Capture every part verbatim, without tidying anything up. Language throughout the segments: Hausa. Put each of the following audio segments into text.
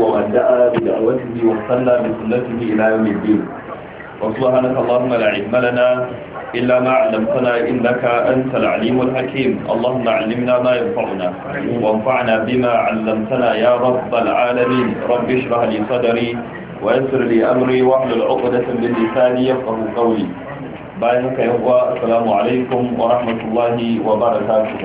ومن دعا بدعوته واستنى بسنته إلى يوم الدين. وسبحانك اللهم لا علم لنا إلا ما علمتنا إنك أنت العليم الحكيم. اللهم علمنا ما ينفعنا وانفعنا بما علمتنا يا رب العالمين. رب اشرح لي صدري ويسر لي أمري واحلل عقدة من لساني يفقهوا قولي. bayan haka yan uwa assalamu alaikum wa rahmatullahi wa barakatuh.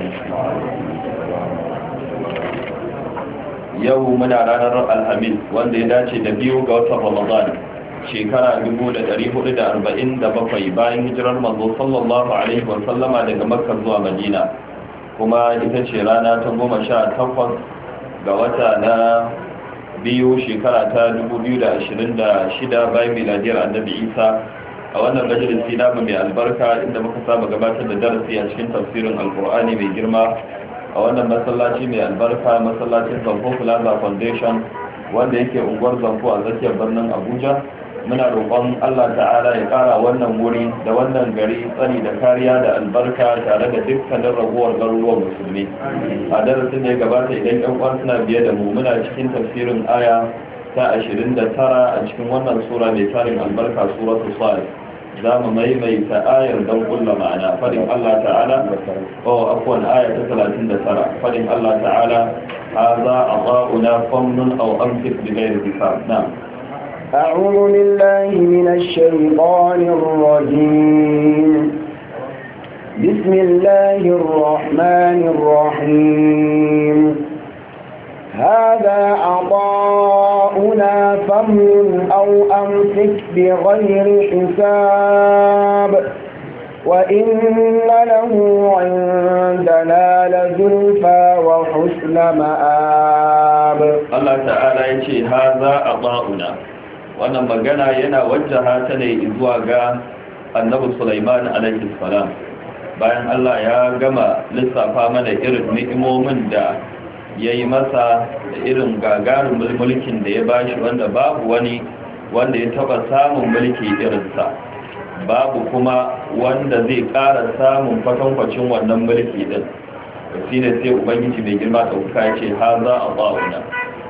Yau muna ranar alhamis wanda ya dace da biyu ga watan ramadan shekara dubu da ɗari hudu da arba'in da bakwai bayan hijirar manzo sallallahu alaihi wa sallama daga makka zuwa madina, kuma ita ce rana ta goma sha takwas ga wata na biyu shekara ta dubu biyu da ashirin da shida bayan miladiyar annabi isa. A wannan majalisi namu mai albarka inda muka saba gabatar da darasi a cikin tafsirin alkur'ani mai girma a wannan masallaci mai albarka, masallacin Zanfo Plaza Foundation wanda yake unguwar Zanfo a tsakiyar birnin Abuja. Muna roƙon Allah ta'ala ya ƙara wannan wuri da wannan gari tsari da kariya da albarka tare da dukkanin raguwar garuruwan musulmi. A darasin da ya gabata idan ƴan uwan suna biye da mu muna cikin tafsirin aya ta ashirin da tara a cikin wannan sura mai tarin albarka suratul Sad. za mu maimaita ayar don kulla ma'ana fadin Allah ta'ala o akwai aya ta talatin da tara fadin Allah ta'ala hadha adauna famnun aw amsik bi ghairi hisab. na'am a'udhu billahi minash shaitanir rajim bismillahir rahmanir rahim هذا عطاؤنا فمن أو أمسك بغير حساب وإن له عندنا لزلفى وحسن مآب. الله تعالى يقول هذا عطاؤنا وأنا مجانا ينا وجهها تلي إزواجا النبي سليمان عليه السلام bayan Allah ya gama lissafa mana irin ni'imomin da ya yi masa da irin gagarin mulkin da ya bashi wanda babu wani wanda ya taba samun mulki irinsa, babu kuma wanda zai ƙara samun kwatankwacin wannan mulki din. shi ne sai ubangiji mai girma ɗauka ya ce ha za a ba'una,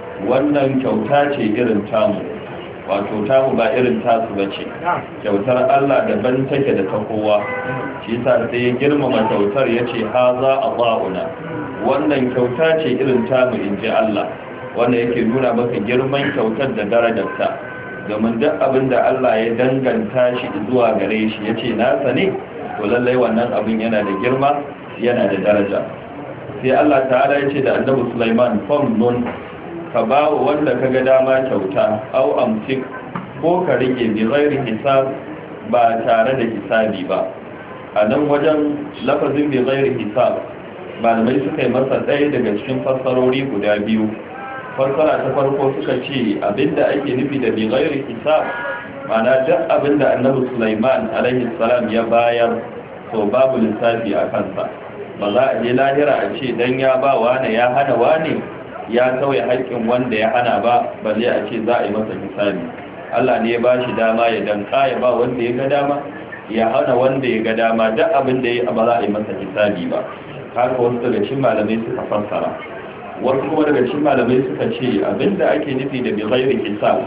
wannan kyauta ce irin tamu, wato tamu ba irin tasu ba ce. Kyautar Allah daban take da ta kowa, shi sa sai ya girmama kyautar ya ce ha za a ba'una, wannan kyauta ce irin tamu in ji Allah, wanda yake nuna maka girman kyautar da darajarta. Domin duk abin da Allah ya danganta shi zuwa gare shi ya ce nasa ne, to lallai wannan abin yana da girma yana da daraja. Sai Allah ta'ala ya ce da annabi Sulaiman famnun, ka ba wa wanda ka ga dama kyauta, au amsik ko ka rike bi ghairi hisab ba tare da hisabi ba. A nan wajen lafazin bi ghairi hisab malamai suka yi masa ɗaya daga cikin fassarori guda biyu. Fassara ta farko suka ce abinda ake nufi da bi ghairi hisab ma'ana duk abinda annabi Sulaiman alaihi salam ya bayar to babu lissafi a kansa. Ba za a je lahira a ce dan ya ba wane ya hana wane ya sauya haƙƙin wanda ya hana ba, balle a ce za a yi masa hisabi. Allah ne ya ba shi dama ya danka ya ba wanda ya ga dama, ya hana wanda ya ga dama, duk abin da ya ba za a yi masa hisabi ba. Haka wasu daga cikin malamai suka fassara. Wasu kuma daga cikin malamai suka ce abinda ake nufi da bi ghairi hisab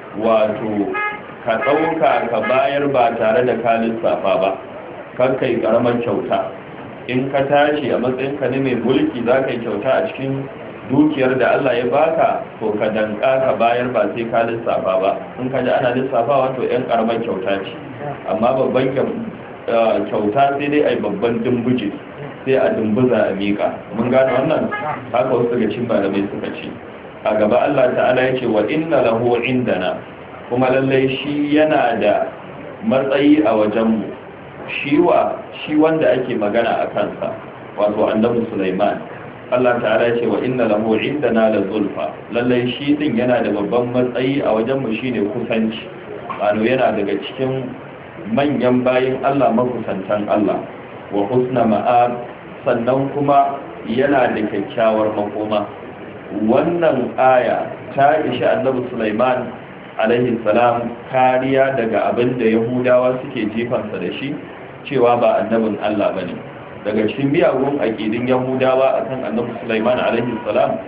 wato ka ɗauka ka bayar ba tare da ka lissafa ba, kan kai karamar kyauta. In ka tashi a matsayinka ne mai mulki za ka yi kyauta a cikin dukiyar da Allah ya baka, to ka danka ka bayar ba sai ka lissafa ba. In ka ji ana lissafawa to yan karamar kyauta ce, amma babban kyauta sai dai ai babban dimbuje, sai a dumbuza a miƙa. Mun gane wannan? Haka wasu daga cikin malamai suka ce. A gaba Allah ta'ala ya ce wa inna lahu indana, kuma lallai shi yana da matsayi a wajenmu. Shi wa shi wanda ake magana a kansa, wato annabi Sulaiman. Allah ta'ala ya ce wa inna lahu indana la zulfa, lallai shi din yana da babban matsayi a wajenmu shine kusanci. Wato yana daga cikin manyan bayin Allah, makusantan Allah. Wa husna ma'ab, sannan kuma yana da kyakkyawar makoma. Wannan aya ta ishi annabi Sulaiman alaihi salam kariya daga abin da Yahudawa suke jifansa da shi, cewa ba annabin Allah bane. Daga cikin miyagun aqidin Yahudawa akan annabi Sulaiman alaihi salam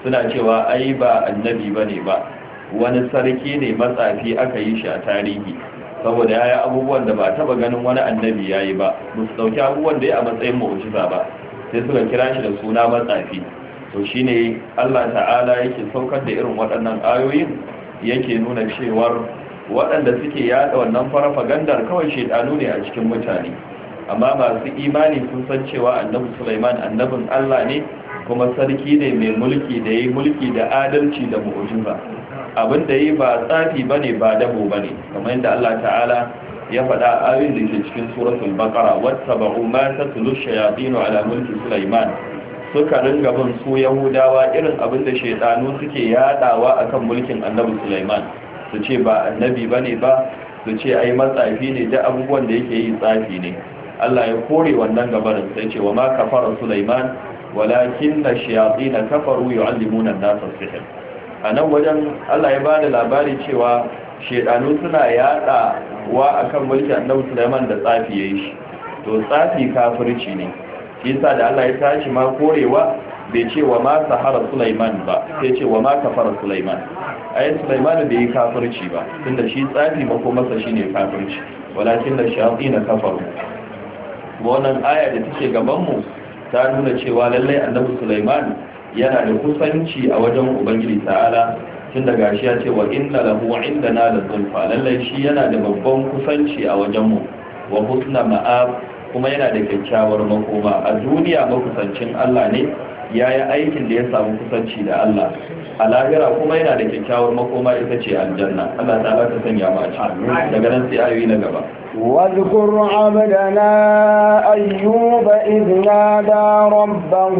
suna cewa ai ba annabi bane ba wani sarki ne matsafi aka yi shi a tarihi saboda ya yi abubuwan da ba taba ganin wani annabi ya yi ba ba su dauki abubuwan da ya a matsayin mu'ujiza ba sai suka kira shi da suna matsafi. To shine Allah ta'ala yake saukar da irin waɗannan ayoyin yake nuna cewar waɗanda suke yada wannan farfagandar kawai shedanu ne a cikin mutane, amma masu imani sun san cewa annabi Sulaiman annabin Allah ne kuma sarki ne mai mulki da yayi mulki da adalci da mu'jiza. Abin da yi ba tsafi bane ba dabo bane, kamar yadda Allah ta'ala ya faɗa ayoyin da ke cikin suratul baqara wattaba'u ma tatlu shayatin ala mulki Sulaiman, suka ringa bin su yahudawa irin abin da shaydanu suke yadawa akan mulkin annabi Sulaiman, su ce ba annabi bane ba, su ce ai matsafi ne, da abubuwan da yake yi tsafi ne. Allah ya kore wannan gabarin sai ce wa ma kafara Sulaiman walakinna shayatin kafaru yu'allimuna an-nasa as-sihr. anan wajen Allah ya bada labari cewa shedanu suna yada wa akan mulki annabi Sulaiman da tsafi yayi shi, to tsafi kafirci ne. shi yasa da Allah ya tashi ma korewa bai ce wa ma sahara Sulaiman ba, sai ce wa ma kafara Sulaiman. ayin Sulaiman bai yi kafirci ba, tunda shi tsafi mako masa shine kafirci, walakin da shayatin kafaru. wannan aya da take gaban mu ta nuna cewa lallai annabi Sulaiman yana da kusanci a wajen Ubangiji ta'ala, tun da gashi ya ce wa inna lahu indana la zulfa, lallai shi yana da babban kusanci a wajen mu wa husna ma'ab, kuma yana da kyakkyawar makoma. A duniya makusancin Allah ne, yayi aikin da ya samu kusanci da Allah. A lahira kuma yana da kyakkyawar makoma, ita ce aljanna. Allah ta'ala ta sanya mu a cikin. Daga nan sai ayoyi na gaba. واذكر عبدنا أيوب إذ نادى ربه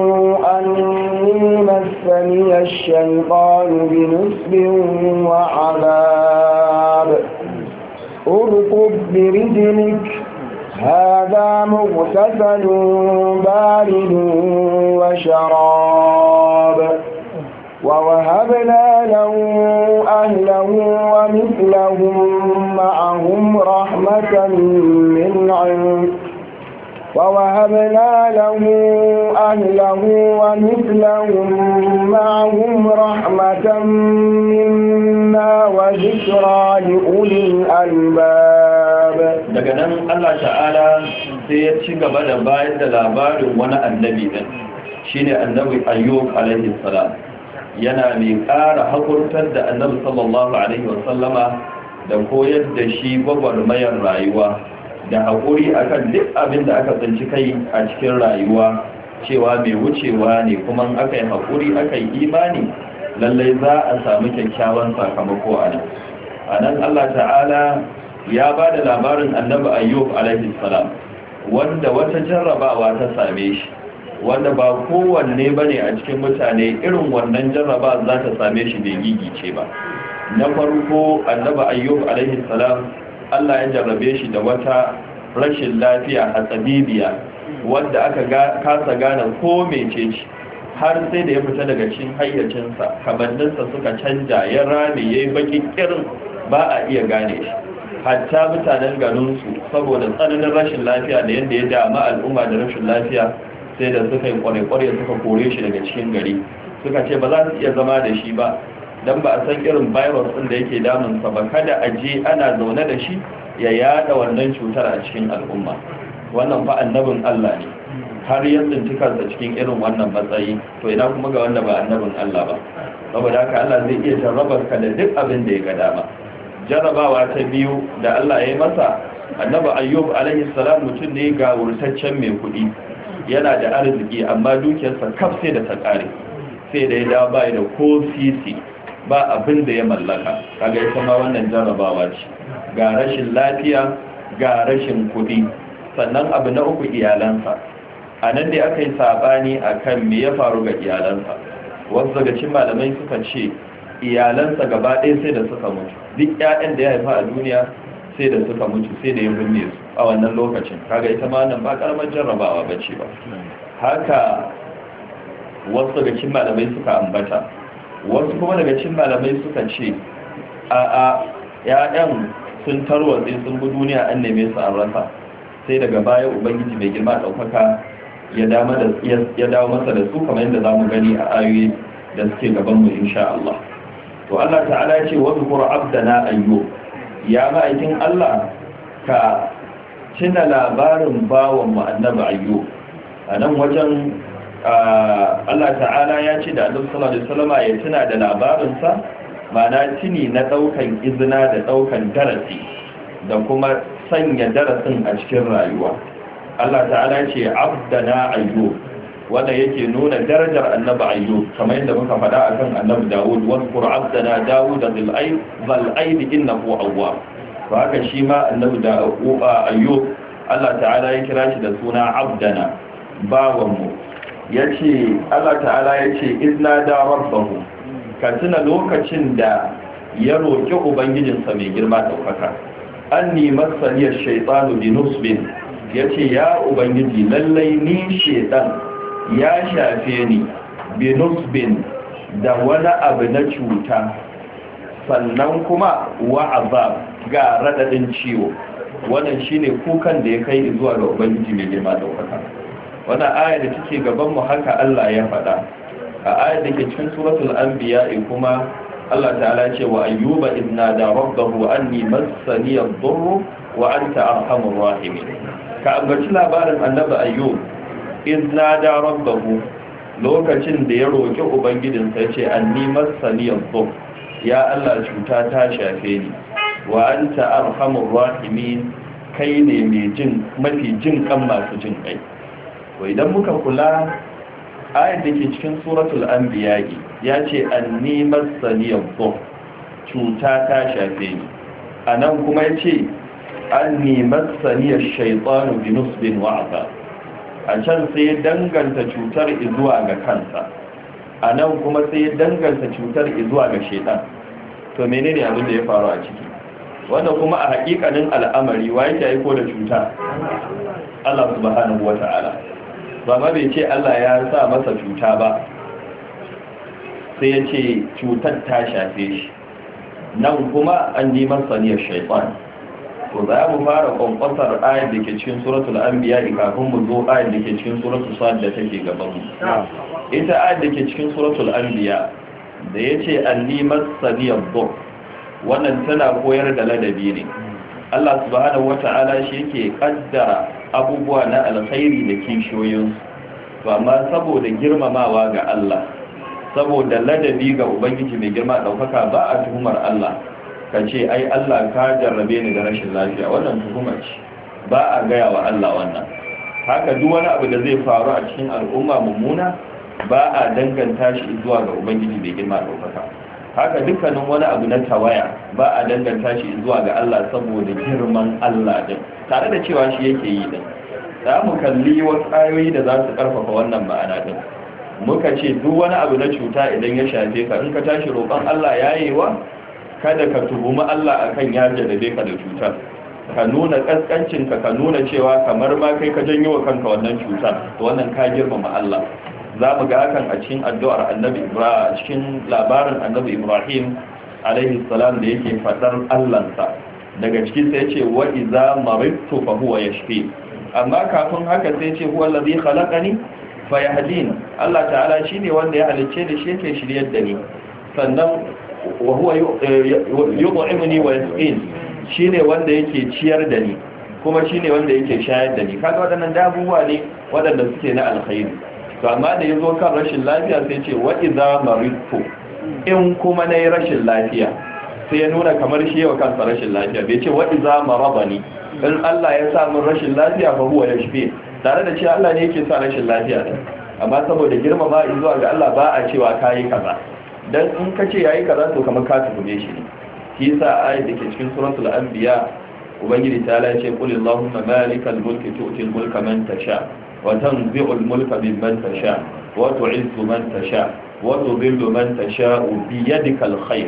أني مسني الشيطان بنصب وعذاب اركض برجلك هذا مغتسل بارد وشراب ووهبنا له أهله ومثلهم معهم رحمة من عند ووهبنا له أهله ومثلهم معهم رحمة منا وذكرى لأولي الألباب. daga nan Allah ta'ala sai ya ci gaba da bayar da labarin wani annabi din, shine annabi Ayyub alaihi salam. yana mai ƙara haƙurtar da annabi sallallahu alaihi wasallama da koyar da shi gwagwarmayar rayuwa da haƙuri akan duk abin da aka tsinci kai a cikin rayuwa, cewa mai wucewa ne, kuma aka yi haƙuri aka yi imani lallai za a samu kyakkyawan sakamako a nan. a nan Allah ta'ala ya ba da labarin annabi Ayyub alaihi salam, wanda wata jarrabawa ta same shi, wanda ba kowanne ba ne a cikin mutane irin wannan jarraba za ta same shi bai gigice ba. Na farko annabi Ayyub alaihi salam, Allah ya jarrabe shi da wata rashin lafiya a tsabibiya wadda aka kasa gane ko mece ce, har sai da ya fita daga cikin hayyacinsa, kamanninsa suka canja, ya rame ya yi baki kirin, ba a iya gane shi. Hatta mutanen garinsu saboda tsananin rashin lafiya da yadda ya dama al'umma da rashin lafiya, sai da suka yi kware-kware suka kore shi daga cikin gari, suka ce ba za su iya zama da shi ba, don ba a san irin virus ɗin da yake damunsa ba, kada a je ana zaune da shi ya yada wannan cutar a cikin al'umma. Wannan fa annabin Allah ne, har ya tsinci kansa cikin irin wannan matsayi, to ina kuma ga wanda ba annabin Allah ba. Saboda haka Allah zai iya jarrabar ka da duk abin da ya ga dama. Jarrabawa ta biyu da Allah ya yi masa, annabi Ayyub alaihi salam mutum ne ga wurtaccen mai kuɗi, yana da arziki amma dukiyarsa kaf sai da ta ƙare, sai da ya dawo bai da ko sisi, ba abin da ya mallaka. Kaga ita ma wannan jarrabawa ce, ga rashin lafiya ga rashin kuɗi. Sannan abu na uku iyalansa, a nan da aka yi sabani akan me ya faru ga iyalansa. Wasu daga cikin malamai suka ce iyalansa gaba ɗaya sai da suka mutu, duk ƴaƴan da ya haifa a duniya sai da suka mutu, sai da ya binne su a wannan lokacin. Kaga ita ma nan ba karamar jarrabawa bace ba. Haka wasu daga cikin malamai suka ambata, wasu kuma daga cikin malamai suka ce a a ƴaƴan sun tarwatse sun bi duniya, an neme su an rasa, sai daga baya ubangiji mai girma ɗaukaka ya dawo masa da su, kamar yadda zamu gani a ayoyi da suke gaban mu insha Allah. To Allah ta'ala ya ce wa zkur abdana ayyub, ya ma'aikin Allah ka tuna labarin bawan mu annabi ayyub. A nan wajen Allah ta'ala ya ce da Annabi sallallahu alaihi wasallam ya tuna da labarinsa, ma'ana tuni na daukan izina da daukan darasi da kuma sanya darasin a cikin rayuwa. Allah ta'ala ce abdana ayyub, wanda yake nuna darajar annabi ayyub kamar yadda muka faɗa akan annabi Dawud, wa qur abdana Dawud bil ayd zal ayd innahu awwab. to haka shi ma annabi da ayyub Allah ta'ala ya kira shi da suna abdana, bawanmu. yace Allah ta'ala yace izna da rabbahu, ka tuna lokacin da ya roki ubangijinsa mai girma daukaka, anni masaliyar shaytanu bi nusbin, yace ya ubangiji lallai ni shaytan ya shafe ni bi nusbin da wani abu na cuta, sannan kuma wa azab ga radadin ciwo. Wannan shine kukan da ya kai zuwa ga ubangiji mai girma daukaka. Wannan aya da take gaban mu haka Allah ya faɗa a ayar da ke cikin suratul anbiya, kuma Allah ta'ala ce wa ayyuba idna da rabbahu anni massani ad-durr wa anta arhamur rahimin. Ka ambaci labarin annabi ayyub idna da rabbahu, lokacin da ya roki ubangijinsa ya ce anni massani ad-durr, ya Allah cuta ta shafe ni, wa anta arhamur rahimin, kai ne mai jin mafi jin kan masu jin kai. To idan muka kula ayat da ke cikin suratul anbiya ya ce anni massani ad-durr, cuta ta shafe ni. Anan kuma ya ce anni massani ash-shaytanu bi nusbin wa azab. A can sai ya danganta cutar zuwa ga kansa, anan kuma sai ya danganta cutar zuwa ga shaytan. To menene abin da ya faru a ciki? Wanda kuma a hakikanin al'amari wa yake aiko da cuta? Allah subhanahu wata'ala. Ba ma bai ce Allah ya sa masa cuta ba, sai ya ce cutar ta shafe shi. Nan kuma an yi masa niyyar shaitan. To za mu fara kwankwasar ayat da ke cikin suratul anbiya kafin mu zo ayat da ke cikin suratul sad da take gaban mu. Ita ayat da ke cikin suratul anbiya da yace anni masaniyad dur, wannan tana koyar da ladabi ne. Allah subhanahu wata'ala shi yake kaddara abubuwa na alkhairi da kishiyoyinsu, to amma saboda girmamawa ga Allah, saboda ladabi ga ubangiji mai girma daukaka, ba a tuhumar Allah ka ce ai Allah ka jarrabe ni da rashin lafiya, wannan tuhuma ce, ba a gaya wa Allah wannan. Haka duk wani abu da zai faru a cikin al'umma mummuna ba a danganta shi zuwa ga ubangiji mai girma daukaka. Haka dukkanin wani abu na tawaya ba a danganta shi zuwa ga Allah saboda girman Allah din, tare da cewa shi yake yi din. Za mu kalli wasu ayoyi da za su karfafa wannan ma'ana din. Muka ce duk wani abu na cuta idan ya shafe ka, in ka tashi roƙon Allah yayewa, kada ka tuhumi Allah akan ya jarabe ka da cutar. Ka nuna kaskancinka, ka nuna cewa kamar ma kai ka janyo wa kanka wannan cutar, to wannan ka girmama Allah. Za mu ga hakan a cikin addu'ar annabi Ibrahim, a cikin labarin annabi Ibrahim alaihi salam da yake fadar Allahnsa. Daga ciki sai ce wa iza maridtu fa huwa yashfi. Amma kafin haka sai ce huwa allazi khalaqani fa yahdin. Allah ta'ala shine wanda ya halicce da shi yake shiryar da ni. Sannan wa huwa yut'imuni wa yasqin, shine wanda yake ciyar da ni, kuma shine wanda yake shayar da ni. Kaga wadannan dabuwa ne wadanda suke na alkhairi. To amma da yazo kan rashin lafiya sai ce wa idza maridtu, in kuma nayi rashin lafiya, sai ya nuna kamar shi yawa kansa rashin lafiya, bai ce wa idza maradani, in Allah ya sa min rashin lafiya fa huwa yashfi, tare da cewa Allah ne yake sa rashin lafiya din. Amma saboda girmama zuwa ga Allah ba a cewa kai kaza, dan in ka ce yayi kaza to kamar ka tuhume shi ne. Shi yasa ayat dake cikin suratul anbiya ubangiji ta ce qul allahumma malikal mulki tu'til mulka man tasha وتنزع الملك ممن تشاء وتعز من تشاء وتضل من تشاء بيدك الخير.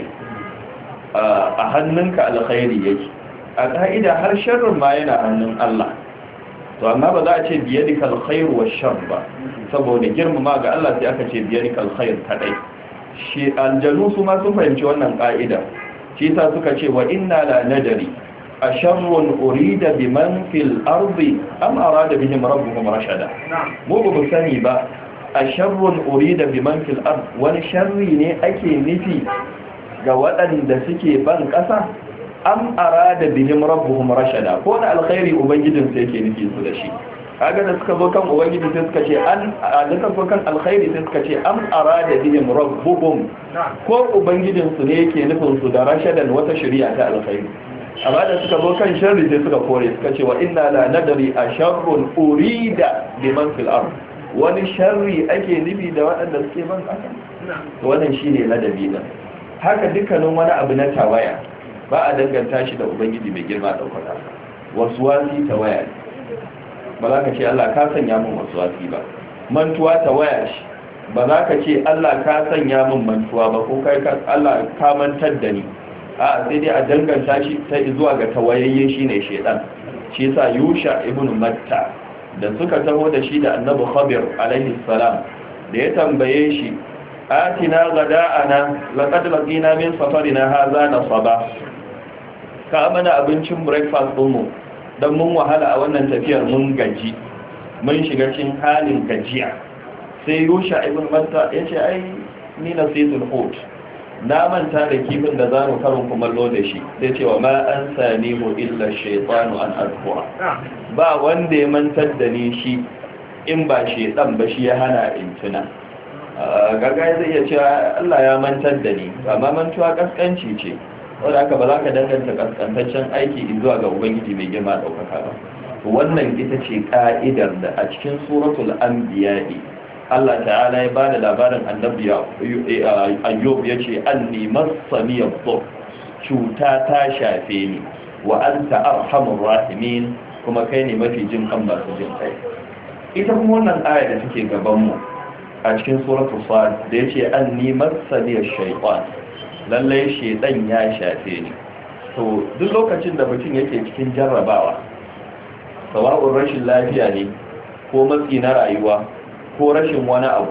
a hannunka alkhairi yake. A ka'ida har sharrin ma yana hannun Allah, to amma ba za a ce biyadika alkhair wa shar ba, saboda girmama ga Allah sai aka ce biyadika alkhair kadai. Shi aljanu su ma sun fahimci wannan ka'ida, shi ta suka ce wa inna la nadari asharrun urida biman fil ardi am arada bihim rabbuhum rashada. Mu ba mu sani ba asharrun urida biman fil ard wani sharri ne ake nufi ga waɗanda suke ban ƙasa am arada bihim rabbuhum rashada ko da alkhairi ubangijin sai yake nufi su da shi kaga da suka zo kan ubangiji sai suka ce an da suka zo kan alkhairi sai suka ce am arada bihim rabbuhum ko ubangijin su ne yake nufin su da rashadan wata shari'a ta alkhairi amma da suka zo kan sharri sai suka kore suka ce wa inna la nadri asharrun urida biman fil ard wani sharri ake nufi da waɗanda suke ban ƙasa to wannan shine ladabi din haka dukkanin wani abu na tawaya ba a danganta shi da ubangiji mai girma ɗaukaka wasu wasi tawaya ne ba za ka ce Allah ka sanya min wasu wasi ba mantuwa tawaya shi ba za ka ce Allah ka sanya min mantuwa ba ko kai Allah ka mantar da ni a sai dai a danganta shi ta zuwa ga tawayayye shine shedan shi yasa Yusha ibn Matta da suka taho da shi da Annabi Khadir alaihi salam da ya tambaye shi atina gada'ana laqad laqina min safarina hadha nasaba ka mana abincin breakfast din mu dan mun wahala a wannan tafiyar mun gaji mun shiga cikin halin gajiya sai Yusha ibn Matta yace ai ni nasitul hut na manta da kifin da zamu karin kumallo da shi sai cewa ma an sanihu illa shaytanu an azkura ba wanda ya mantar da ni shi in ba shaytan ba shi ya hana in tuna gaga zai iya cewa Allah ya mantar da ni amma mantuwa kaskanci ce wanda aka ba za ka danganta kaskantaccen aiki zuwa ga ubangiji mai girma daukaka ba wannan ita ce ka'idar da a cikin suratul anbiya Allah ta'ala ya bada labarin annabi Ayyub yace anni massani yadhur cuta ta shafe ni wa anta arhamur rahimin kuma kai ne mafi jin kan masu jin kai ita kuma wannan aya da take gaban mu a cikin suratul sad da yace anni massani ash-shaytan lalle shedan ya shafe ni to duk lokacin da mutum yake cikin jarrabawa sawa'un rashin lafiya ne ko matsi na rayuwa ko rashin wani abu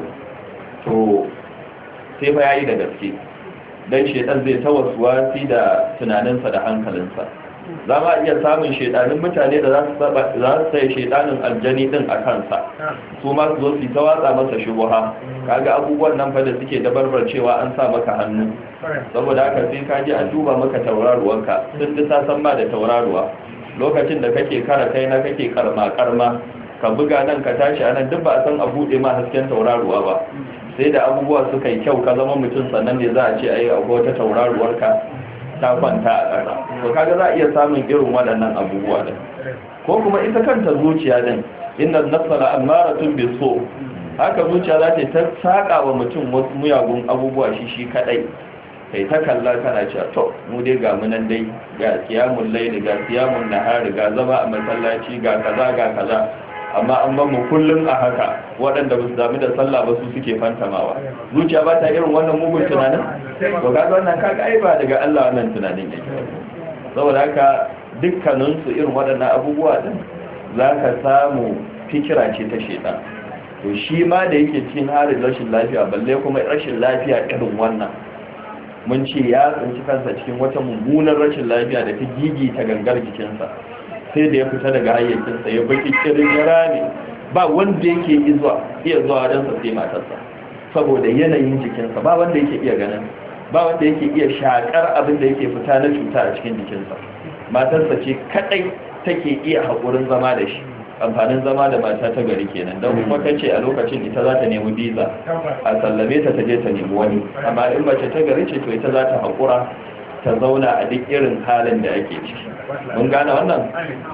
to sai fa yayi da gaske dan shedan zai tawassuwasi da tunaninsa da hankalinsa za ma iya samun shedanin mutane da za su za su sai shedanin aljani din a kansa su ma su zo su tawatsa masa shubha kaga abubuwan nan fa da suke dabarbar cewa an sa maka hannu saboda haka sai ka je a duba maka tauraruwanka sun ji ta san ma da tauraruwa lokacin da kake kara kai na kake karma karma ka buga nan ka tashi anan duk ba a san a bude ma hasken tauraruwa ba sai da abubuwa suka yi kyau ka zama mutum sannan ne za a ce ai akwai wata tauraruwar ka ta kwanta a ƙasa to kaga za a iya samun irin waɗannan abubuwa din ko kuma ita kanta zuciya din inna an-nafsa la'amaratun bis-su haka zuciya za ta saka wa mutum wasu muyagun abubuwa shi shi kadai kai ta kalla kana cewa to mu dai ga mu nan dai ga qiyamul layl ga qiyamul nahar ga zama a masallaci ga kaza ga kaza amma an ban mu kullum a haka waɗanda ba su dami da sallah ba su suke fantamawa zuciya ba ta irin wannan mugun tunanin to ga wannan kaga ai ba daga Allah wannan tunanin yake saboda haka dukkanin su irin waɗannan abubuwa din zaka samu fikira ce ta shedan to shi ma da yake cikin halin rashin lafiya balle kuma rashin lafiya irin wannan mun ce ya tsinci kansa cikin wata mummunar rashin lafiya da ta gigi ta gangar jikinsa sai da ya fita daga hayyacinsa ya baki kirin ya rame ba wanda yake iya zuwa don sa sai matarsa saboda yanayin jikinsa ba wanda yake iya ganin ba wanda yake iya shakar abin da yake fita na cuta a cikin jikinsa matarsa ce kadai take iya haƙurin zama da shi amfanin zama da mata ta gari kenan don kuma ta ce a lokacin ita za ta nemi biza a sallame ta ta je ta nemi wani amma in mace ta gari ce to ita za ta haƙura ta zauna a duk irin halin da ake ciki mun gane wannan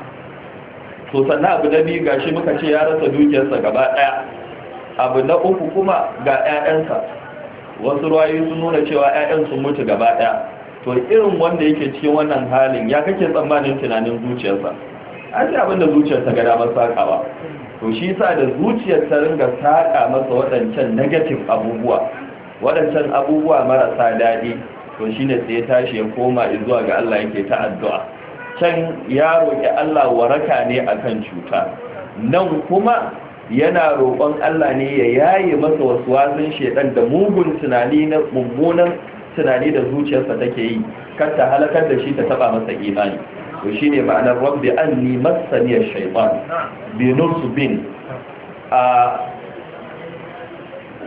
to sannan abu na biyu gashi muka ce ya rasa dukiyarsa gaba daya abu na uku kuma ga 'ya'yansa wasu ruwayoyi sun nuna cewa 'ya'yan sun mutu gaba daya to irin wanda yake cikin wannan halin ya kake tsammanin tunanin zuciyarsa an ce abinda zuciyarsa ga damar sakawa to shi sa da zuciyar ta ringa saka masa waɗancan negative abubuwa waɗancan abubuwa marasa daɗi to shine sai ya tashi ya koma zuwa ga Allah yake ta addu'a can ya roki Allah waraka ne akan cuta nan kuma yana roƙon Allah ne ya yaye masa waswasin shedan da mugun tunani na mummunan tunani da zuciyarsa take yi kar ta halakar da shi ta taba masa imani to shine ma'anar rabbi anni massani ash-shaytan bi nusbin a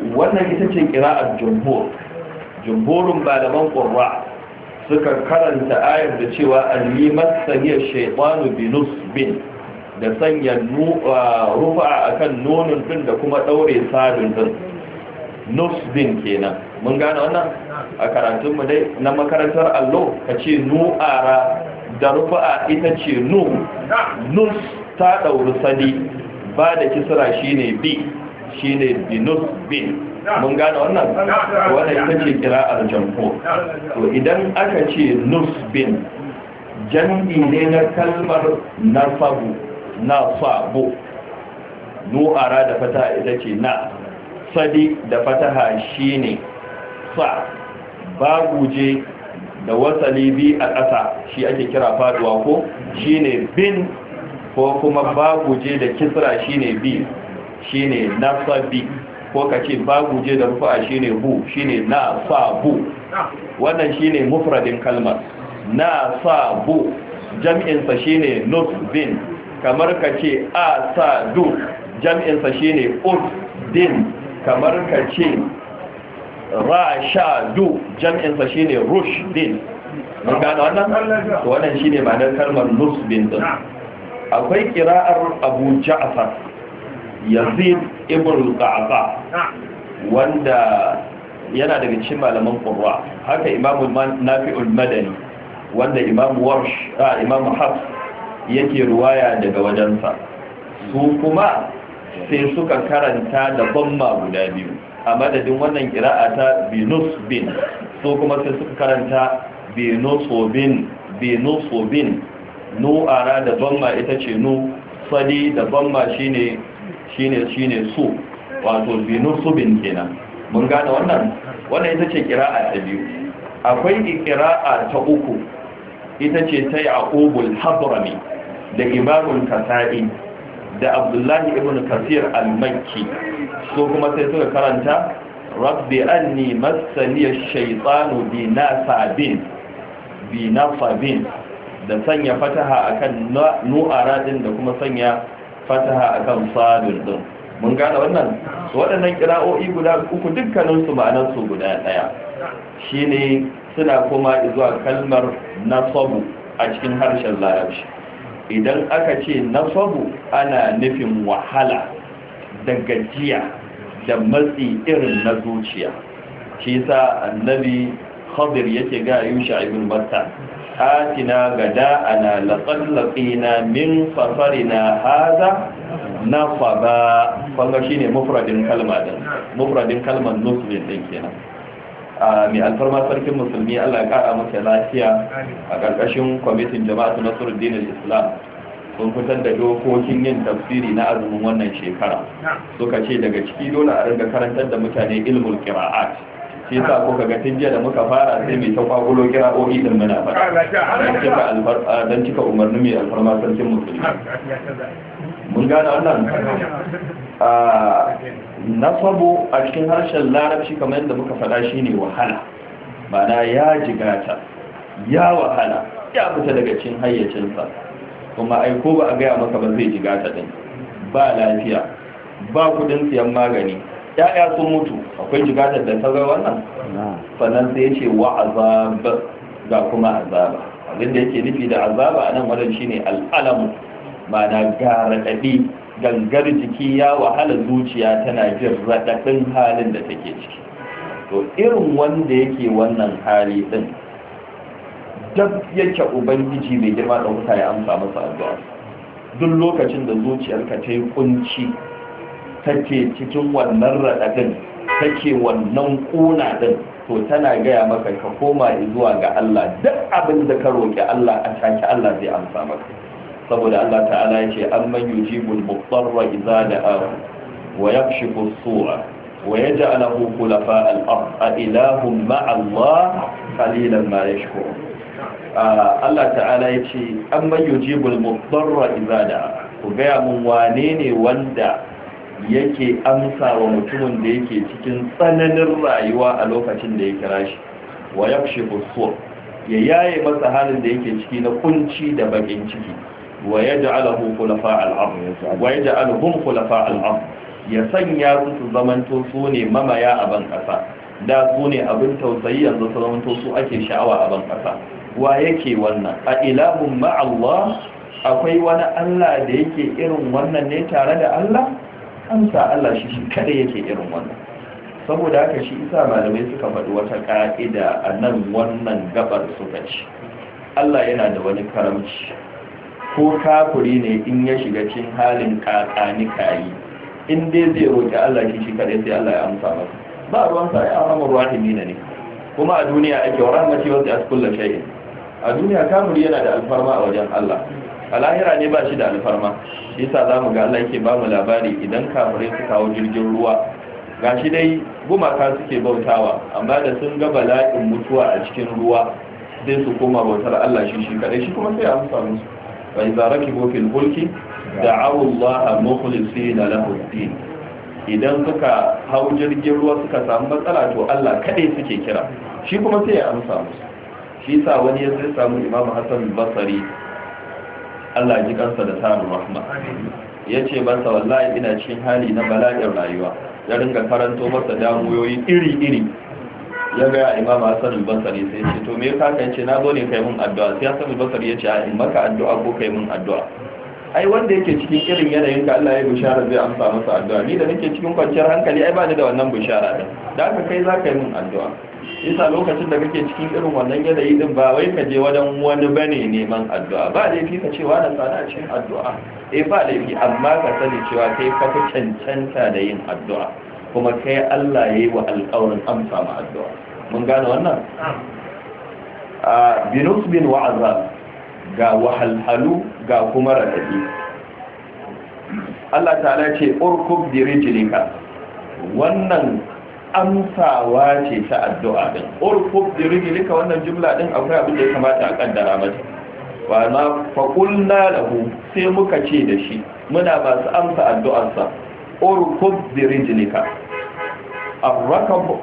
wannan ita ce qira'ar jumhur jumhurun malaman qurra suka karanta ayar da cewa al-limas saniya shaytanu bi nusbin da sanya rufa akan nunun din da kuma daure sadun din nusbin kenan mun gane wannan a karatun mu dai na makarantar allo kace nu'ara da rufa ita ce nu nus ta dauri sadi ba da kisra shine bi shine binus bin mun gane wannan wannan ita ce kira'ar jamhur to idan aka ce nusbin jam'i ne na kalmar nasabu nasabu nu'ara da fata ita ce na sadi da fataha shine sa baguje da wasali bi a ƙasa shi ake kira faduwa ko shine bin ko kuma baguje da kisra shine bi shine nasabi ko kace baguje da rufa shine bu shine nasabu wannan shine mufradin kalmar nasabu jam'in sa shine nusbin kamar kace asadu jam'in sa shine uddin kamar kace rashadu jam'in sa shine rushdin mun gane wannan to wannan shine ma'anar kalmar nusbin din akwai qira'ar Abu Ja'far Yazid ibn al-Qa'qa wanda yana daga cikin malaman Qurra haka Imam Nafi'ul Madani wanda Imam Warsh ah Imam Hafs yake ruwaya daga wajensa su kuma sai suka karanta da bamma guda biyu a madadin wannan qira'a ta binus bin su kuma sai suka karanta binusobin binusobin nu ara da bamma ita ce nu sadi da bamma shine shine shine su wato binusubin kenan mun gane wannan wannan ita ce qira'a ta biyu akwai qira'a ta uku ita ce ta Yaqubul Hadrami da Imamul Kasa'i da Abdullahi ibn Kasir al-Makki so kuma sai suka karanta rabbi anni massani ash-shaytanu bi nasabin bi nasabin da sanya fataha akan nu'ara din da kuma sanya fataha akan sadun din mun gane wannan waɗannan kira'o'i guda uku dukkanin su ma'anar su guda daya shine suna kuma zuwa kalmar nasabu a cikin harshen larabci idan aka ce nasabu ana nufin wahala da gajiya da matsi irin na zuciya shi yasa annabi Khadir yake ga Yusha ibn Batta atina gada'ana laqallaqina min safarina hadha nafaba kwanga shine mufradin kalma din mufradin kalmar nusbin din kenan a mai alfarma sarkin musulmi Allah ya kara masa lafiya a karkashin kwamitin jama'atu Nasruddin al-Islam sun fitar da dokokin yin tafsiri na azumin wannan shekara suka ce daga ciki dole a ringa karantar da mutane ilmul qira'at shi yasa ko kaga tun jiya da muka fara sai mai ta kwakulo kira'o'i din muna fara dan cika alfarma dan cika umarni mai alfarma sarkin musulmi mun gane wannan a nasabu a cikin harshen larabci kamar yadda muka faɗa shine wahala ma'ana ya jigata ya wahala ya fita daga cikin hayyacinsa kuma ai ko ba a gaya maka ba zai jigata din ba lafiya ba kudin siyan magani ya'ya sun mutu akwai jigatar da ta ga wannan sannan sai ya ce wa azab ga kuma azaba abinda yake nufi da azaba a nan wadda shine al'alamu ma'ana ga raɗaɗi gangar jiki ya wahala zuciya tana jin raɗaɗin halin da take ciki to irin wanda yake wannan hali din dab yake ubangiji mai girma ɗauka ya amsa masa addu'a duk lokacin da zuciyarka ta yi kunci take cikin wannan raɗaɗin take wannan ƙuna ɗin to tana gaya maka ka koma zuwa ga Allah duk abin da ka roƙi Allah a take Allah zai amsa maka saboda Allah ta'ala ya ce amman yujibul mudarra idza da'a wa yakshifu as-su'a wa yaj'aluhu khulafa al-ard a ilahum ma'a Allah qalilan ma yashkurun Allah ta'ala ya ce amman yujibul mudarra idza da'a ku ga mun wane ne wanda yake amsa wa mutumin da yake cikin tsananin rayuwa a lokacin da ya kira shi wa yakshifu as-su' ya yaye masa halin da yake ciki na kunci da bakin ciki wa yaj'aluhu khulafa al-ard wa yaj'aluhum khulafa al-ard ya sanya su su zamanto su ne mamaya a ban kasa, da su ne abin tausayi yanzu su zamanto su ake sha'awa a ban kasa. Wa yake wannan? A ilahun ma'allah, akwai wani Allah da yake irin wannan ne tare da Allah? Amsa Allah shi shi kada yake irin wannan. Saboda haka shi isa malamai suka faɗi wata ƙa'ida a nan wannan gabar suka ci, Allah yana da wani karamci, ko kafuri ne in ya shiga cikin halin kakani kayi, in dai zai roƙi Allah shi shi kada sai Allah ya amsa masa. Ba ruwansa ya ramar rahimi ne, kuma a duniya ake wa rahmati wasu a kulla shayi. A duniya kafuri yana da alfarma a wajen Allah, a lahira ne ba shi da alfarma. Isa za mu ga Allah yake ba mu labari idan kafirai su kawo jirgin ruwa, ga shi dai gumaka suke bautawa, amma da sun ga bala'in mutuwa a cikin ruwa sai su koma bautar Allah shi shi kadai, shi kuma sai a amsa musu. Wa idza rakibu fil fulki da'u Allah mukhlisina lahu ad-din. Idan suka hau jirgin ruwa suka samu matsala to Allah kadai suke kira, shi kuma sai ya amsa musu. Shi sa wani ya sai samu Imam Hassan al-Basri, Allah ji kansa da tarin rahma, yace masa wallahi ina cikin hali na bala'in rayuwa, ya ringa karanto masa damuyoyi iri-iri. Ya ga Imam Hassan al-Basri sai ce to me ka kance na zo ne kai mun addu'a. Sai Hassan al-Basri ya ce a in maka addu'a ko kai mun addu'a? Ai wanda yake cikin irin yanayin ka Allah ya bishara zai amsa masa addu'a. Ni da nake cikin kwanciyar hankali ai ba ni da wannan bishara din, da haka kai za ka yi mun addu'a. Isa lokacin da kake cikin irin wannan yanayi din ba wai ka je wajen wani bane neman addu'a, ba laifi ka cewa na sana cikin addu'a, eh ba laifi, amma ka sani cewa kai ka fi cancanta da yin addu'a, kuma kai Allah ya yi wa alƙawarin amsa ma addu'a. Mun gane wannan? A binus bin wa'azab, ga wahalhalu ga kuma radadi. Allah ta'ala ce urkub bi rijlika, wannan amsawa ce ta addu'a din. Urkub bi rijlika, wannan jumla din akwai abin da ya kamata a kaddara mata. Wa na faqulna lahu, sai muka ce da shi muna masu amsa addu'arsa, urkub bi rijlika. Ar-rakab,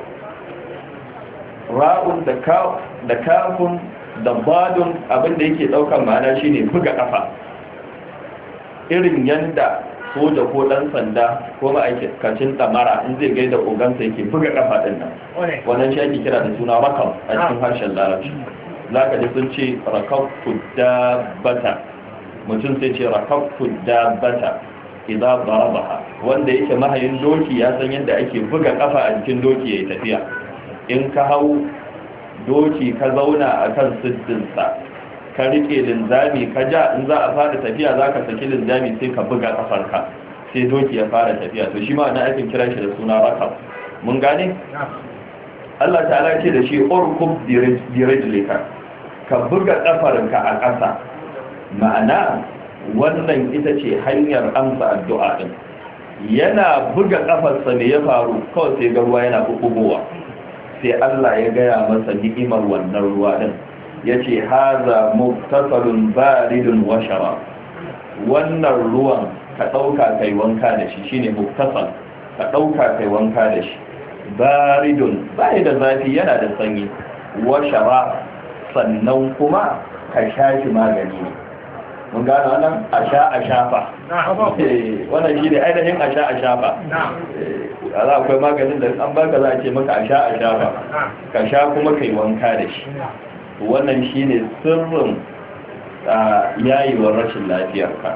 ra'un da ka da kafun da badun, abin da yake daukar ma'ana shine buga kafa, irin yanda soja ko dan sanda ko ma'aikacin tamara in zai gaida ogansa yake buga kafa din nan, wannan shi ake kira da suna rakab a cikin harshen larabci. Zaka ji sun ce rakabtu dabbata, mutum sai ce rakabtu dabbata idza darabaha, wanda yake mahayin doki ya san yadda ake buga kafa a cikin doki yayin tafiya. In ka hau doki ka zauna akan siddinsa, ka rike linzami ka ja, in za a fara tafiya za ka saki linzami sai ka buga kafarka sai doki ya fara tafiya. To shi ma na aikin kira shi da suna rakab. Mun gane? Allah ta'ala ce da shi urkub birijlika, ka buga kafarka a ƙasa. Ma'ana wannan ita ce hanyar amsa addu'a din. Yana buga kafarsa ne ya faru, kawai sai ga ruwa yana bubugowa, sai Allah ya gaya masa ni'imar wannan ruwa din. Yace haza muktasalun baridun wa sharab, wannan ruwan ka dauka kai wanka da shi, shine muktasal, ka dauka kai wanka da shi. Baridun, bai da zafi, yana da sanyi. Wa sharab, sannan kuma ka sha shi magani ne. Mun gane wannan? A sha a shafa. Wannan shine ainihin a sha a shafa. A za akwai maganin da an baka za a ce maka a sha a shafa, ka sha kuma kai wanka da shi. Wannan shi ne sirrin yayewar rashin lafiyarka.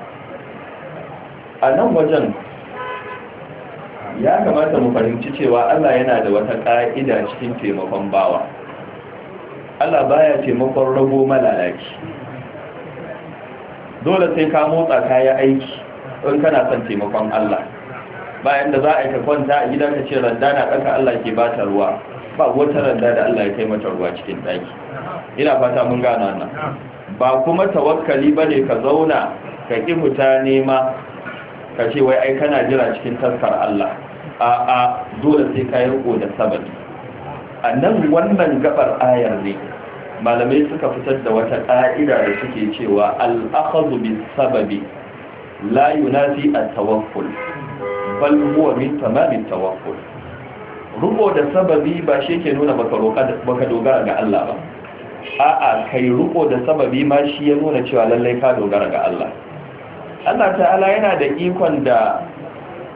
A nan wajen ya kamata mu fahimci cewa Allah yana da wata ƙa'ida cikin taimakon bawa. Allah baya taimakon rago malalaci. Dole sai ka motsa kaya aiki in kana son taimakon Allah. Bayan da za a yi ka kwanta a gida ka ce randa na ɗaka Allah ke ba ta ruwa, ba wata randa da Allah ya kai mata ruwa cikin ɗaki. Ina fata mun gana nan. Ba kuma tawakkali bane ka zauna ka ƙi mutane ma ka ce wai ai kana jira cikin taskar Allah. A'a, dole sai ka yi riko da sababi. A nan wannan gabar ayar ne malamai suka fitar da wata ƙa'ida da suke cewa al-akhadhu bis sababi la yunafi at-tawakkul, bal huwa min tamamit tawakkul. Riko da sababi ba shi ke nuna baka roƙa baka dogara ga Allah ba. A'a, kai riko da sababi ma shi ya nuna cewa lallai ka dogara ga Allah. Allah ta'ala yana da ikon da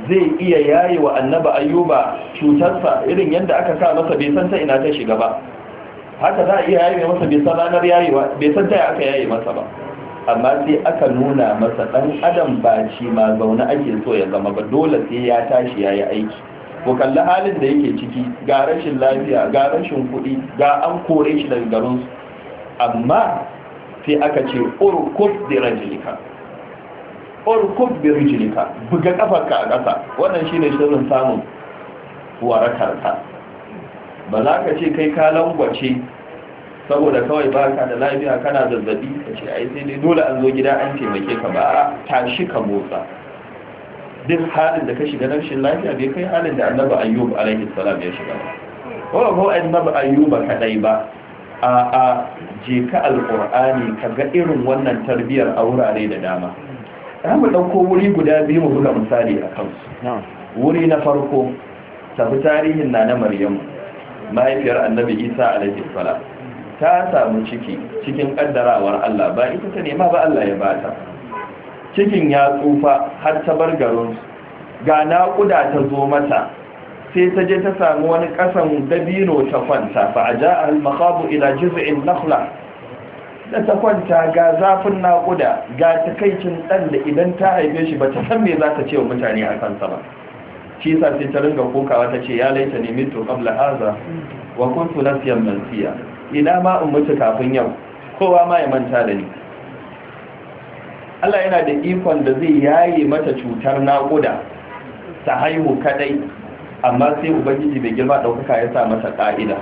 zai iya yayi wa annabi ayyuba cutarsa irin yadda aka sa masa bai san ta ina ta shiga ba, haka za a iya yayi masa bai san ranar yayewa bai san ta aka yayi masa ba, amma sai aka nuna masa dan adam ba ci ma zaune ake so ya zama ba, dole sai ya tashi yayi aiki. ko kalli halin da yake ciki, ga rashin lafiya, ga rashin kuɗi, ga an kore shi daga garinsu, amma sai aka ce urkub bi rajulika, urkub bi rijlika, buga kafarka a ƙasa. Wannan shine shirin samun warakarka. ba za ka ce kai ka langwace saboda kawai baka da lafiya kana zazzabi ka ce ai sai dai dole an zo gida an taimake ka ba, tashi ka motsa. duk halin da ka shiga na rashin lafiya bai kai halin da annabi ayyub alaihi salam ya shiga ba, ko ko annabi ayyuba kadai ba, a a je ka alqur'ani ka ga irin wannan tarbiyar a wurare da dama. za mu dauko wuri guda biyu mu buga misali a kansu. Wuri na farko tafi tarihin na na maryamu, mahaifiyar annabi isa alaihi salam. Ta samu ciki cikin kaddarawar Allah, ba ita ta nema ba, Allah ya bata. Cikin ya tsufa har ta bar garinsu, ga naƙuda ta zo mata, sai ta je ta samu wani ƙasan dabino ta kwanta, fa a ja al-makhabu ila jiz'in nakhla. Da ta kwanta ga zafin naƙuda, ga takaicin ɗan da idan ta haife shi ba ta san me za ta ce wa mutane a kansa ba. Shi sa sai ta ringa kokawa ta ce ya laita ne mitu qabla haza wa kuntu nasiyan mansiya. Ina ma in mutu kafin yau, kowa ma ya manta da ni. Allah yana da ikon da zai yaye mata cutar naƙuda ta haihu kadai, amma sai Ubangiji bai girma ɗaukaka ya sa mata ƙa'ida.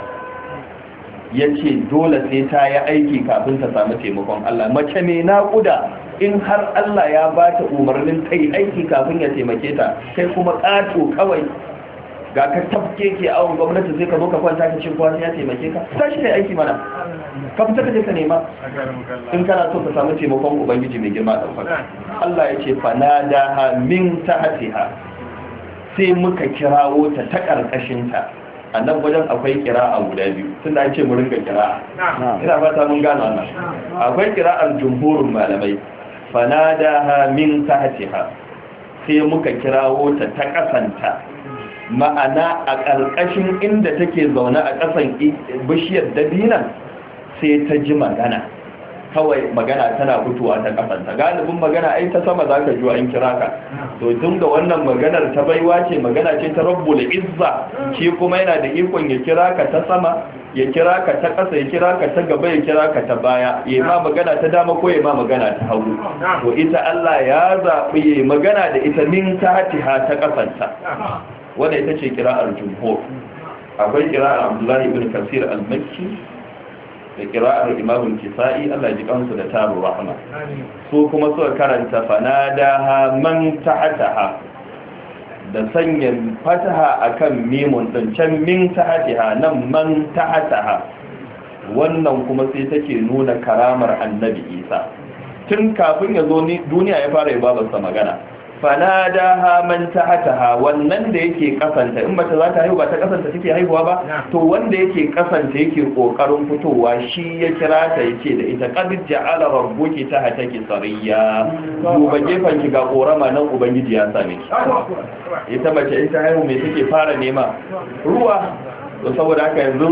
Ya ce dole sai ta yi aiki kafin ta samu taimakon Allah. Mace mai naƙuda in har Allah ya ba ta umarnin ta yi aiki kafin ya taimake ta, kai kuma ƙato kawai ga ka tafke ke awon gwamnati sai ka zo ka kwanta ka ce kowa ya taimake ka, tashi kai aiki mana, ka fita ka je ka nema in kana so ka samu taimakon Ubangiji mai girma ɗaukaka. Allah ya ce fanadaha min tahtiha, sai muka kirawo ta ta ƙarƙashinta. A nan wajen akwai kira'a guda biyu, tun da an ce mu ringa kira'a, ina fata mun gano wannan. Akwai kira'ar jumhurin malamai, fanadaha min tahtiha, sai muka kirawo ta ta ƙasanta, ma'ana a ƙarƙashin inda take zaune a ƙasan bishiyar dabinan sai ta ji magana. Kawai magana tana fitowa ta ƙasanta. Galibin magana ai ta sama za ka ji an kira ka. To tun da wannan maganar ta baiwa ce, magana ce ta rabbul izza, shi kuma yana da ikon ya kira ka ta sama, ya kira ka ta ƙasa, ya kira ka ta gaba, ya kira ka ta baya, ya ma magana ta dama ko ya ma magana ta hagu. To ita Allah ya zaɓi ya magana da ita min tahtiha ta ƙasanta. Wanda ita ce kira'ar jumhur. Akwai kira'ar Abdullahi ibn Kasir al-Makki da kira'ar Imam al-Kisa'i, Allah ji kansu da taru rahma. Su kuma suka karanta fanadaha man tahtaha da sanya fataha akan mimun din, can min tahtaha nan man tahtaha. Wannan kuma sai take nuna karamar Annabi Isa. Tun kafin ya zo duniya ya fara yi babarsa magana. Fanadaha man tahtaha, wannan da yake kasanta, in bata za ta haihu ba ta kasanta take haihuwa ba, to wanda yake kasanta yake kokarin fitowa shi ya kira ta yace da ita qad ja'ala rabbuki tahtaki sariya, duba gefen ki ga korama nan ubangiji ya same ki. Ita mace in ta haihu me take fara nema? Ruwa. To saboda haka yanzu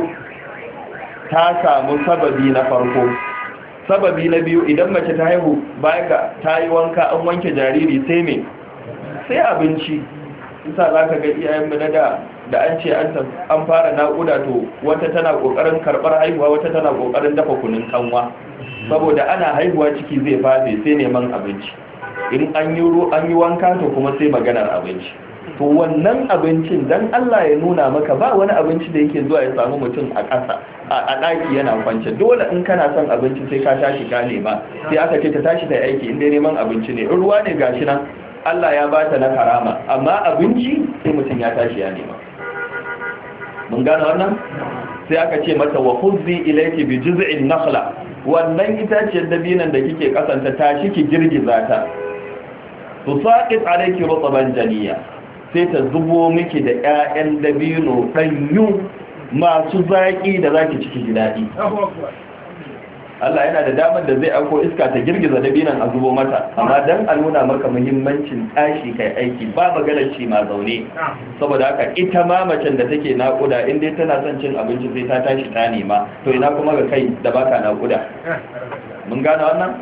ta samu sababi na farko. Sababi na biyu, idan mace ta haihu bayan ga ta yi wanka an wanke jariri sai me? Sai abinci. Isa za ka ga iyayenmu na da da an ce an fara naƙuda, to wata tana ƙoƙarin karɓar haihuwa, wata tana ƙoƙarin dafa kunun kanwa, saboda ana haihuwa ciki zai fafe sai neman abinci. In an yi an yi wanka to kuma sai maganar abinci. To wannan abincin dan Allah ya nuna maka ba wani abinci da yake zuwa ya samu mutum a ƙasa a ɗaki yana kwance. Dole in kana son abinci sai ka tashi ka nema, sai aka ce ta tashi ta aiki inda neman abinci ne. In ruwa ne gashi nan Allah ya bata na karama, amma abinci sai mutum ya tashi ya nema. Mun gane wannan? Sai aka ce mata wa khudhi ilayki bi juz'in nakhla, wannan itaciyar dabinan da kike kasanta tashi ki girgiza ta, tusaqit alayki rutban janiya, sai ta zubo miki da ƴaƴan dabino ɗanyu masu zaƙi da zaki ciki ji daɗi. Allah yana da damar da zai auko iska ta girgiza dabinan a zubo mata, amma dan a nuna maka muhimmancin tashi kai aiki ba maganar ci ma zaune. Saboda haka ita ma macen da take naƙuda in dai tana son cin abinci sai ta tashi ta nema, to ina kuma ga kai da baka naƙuda. Mun gane wannan?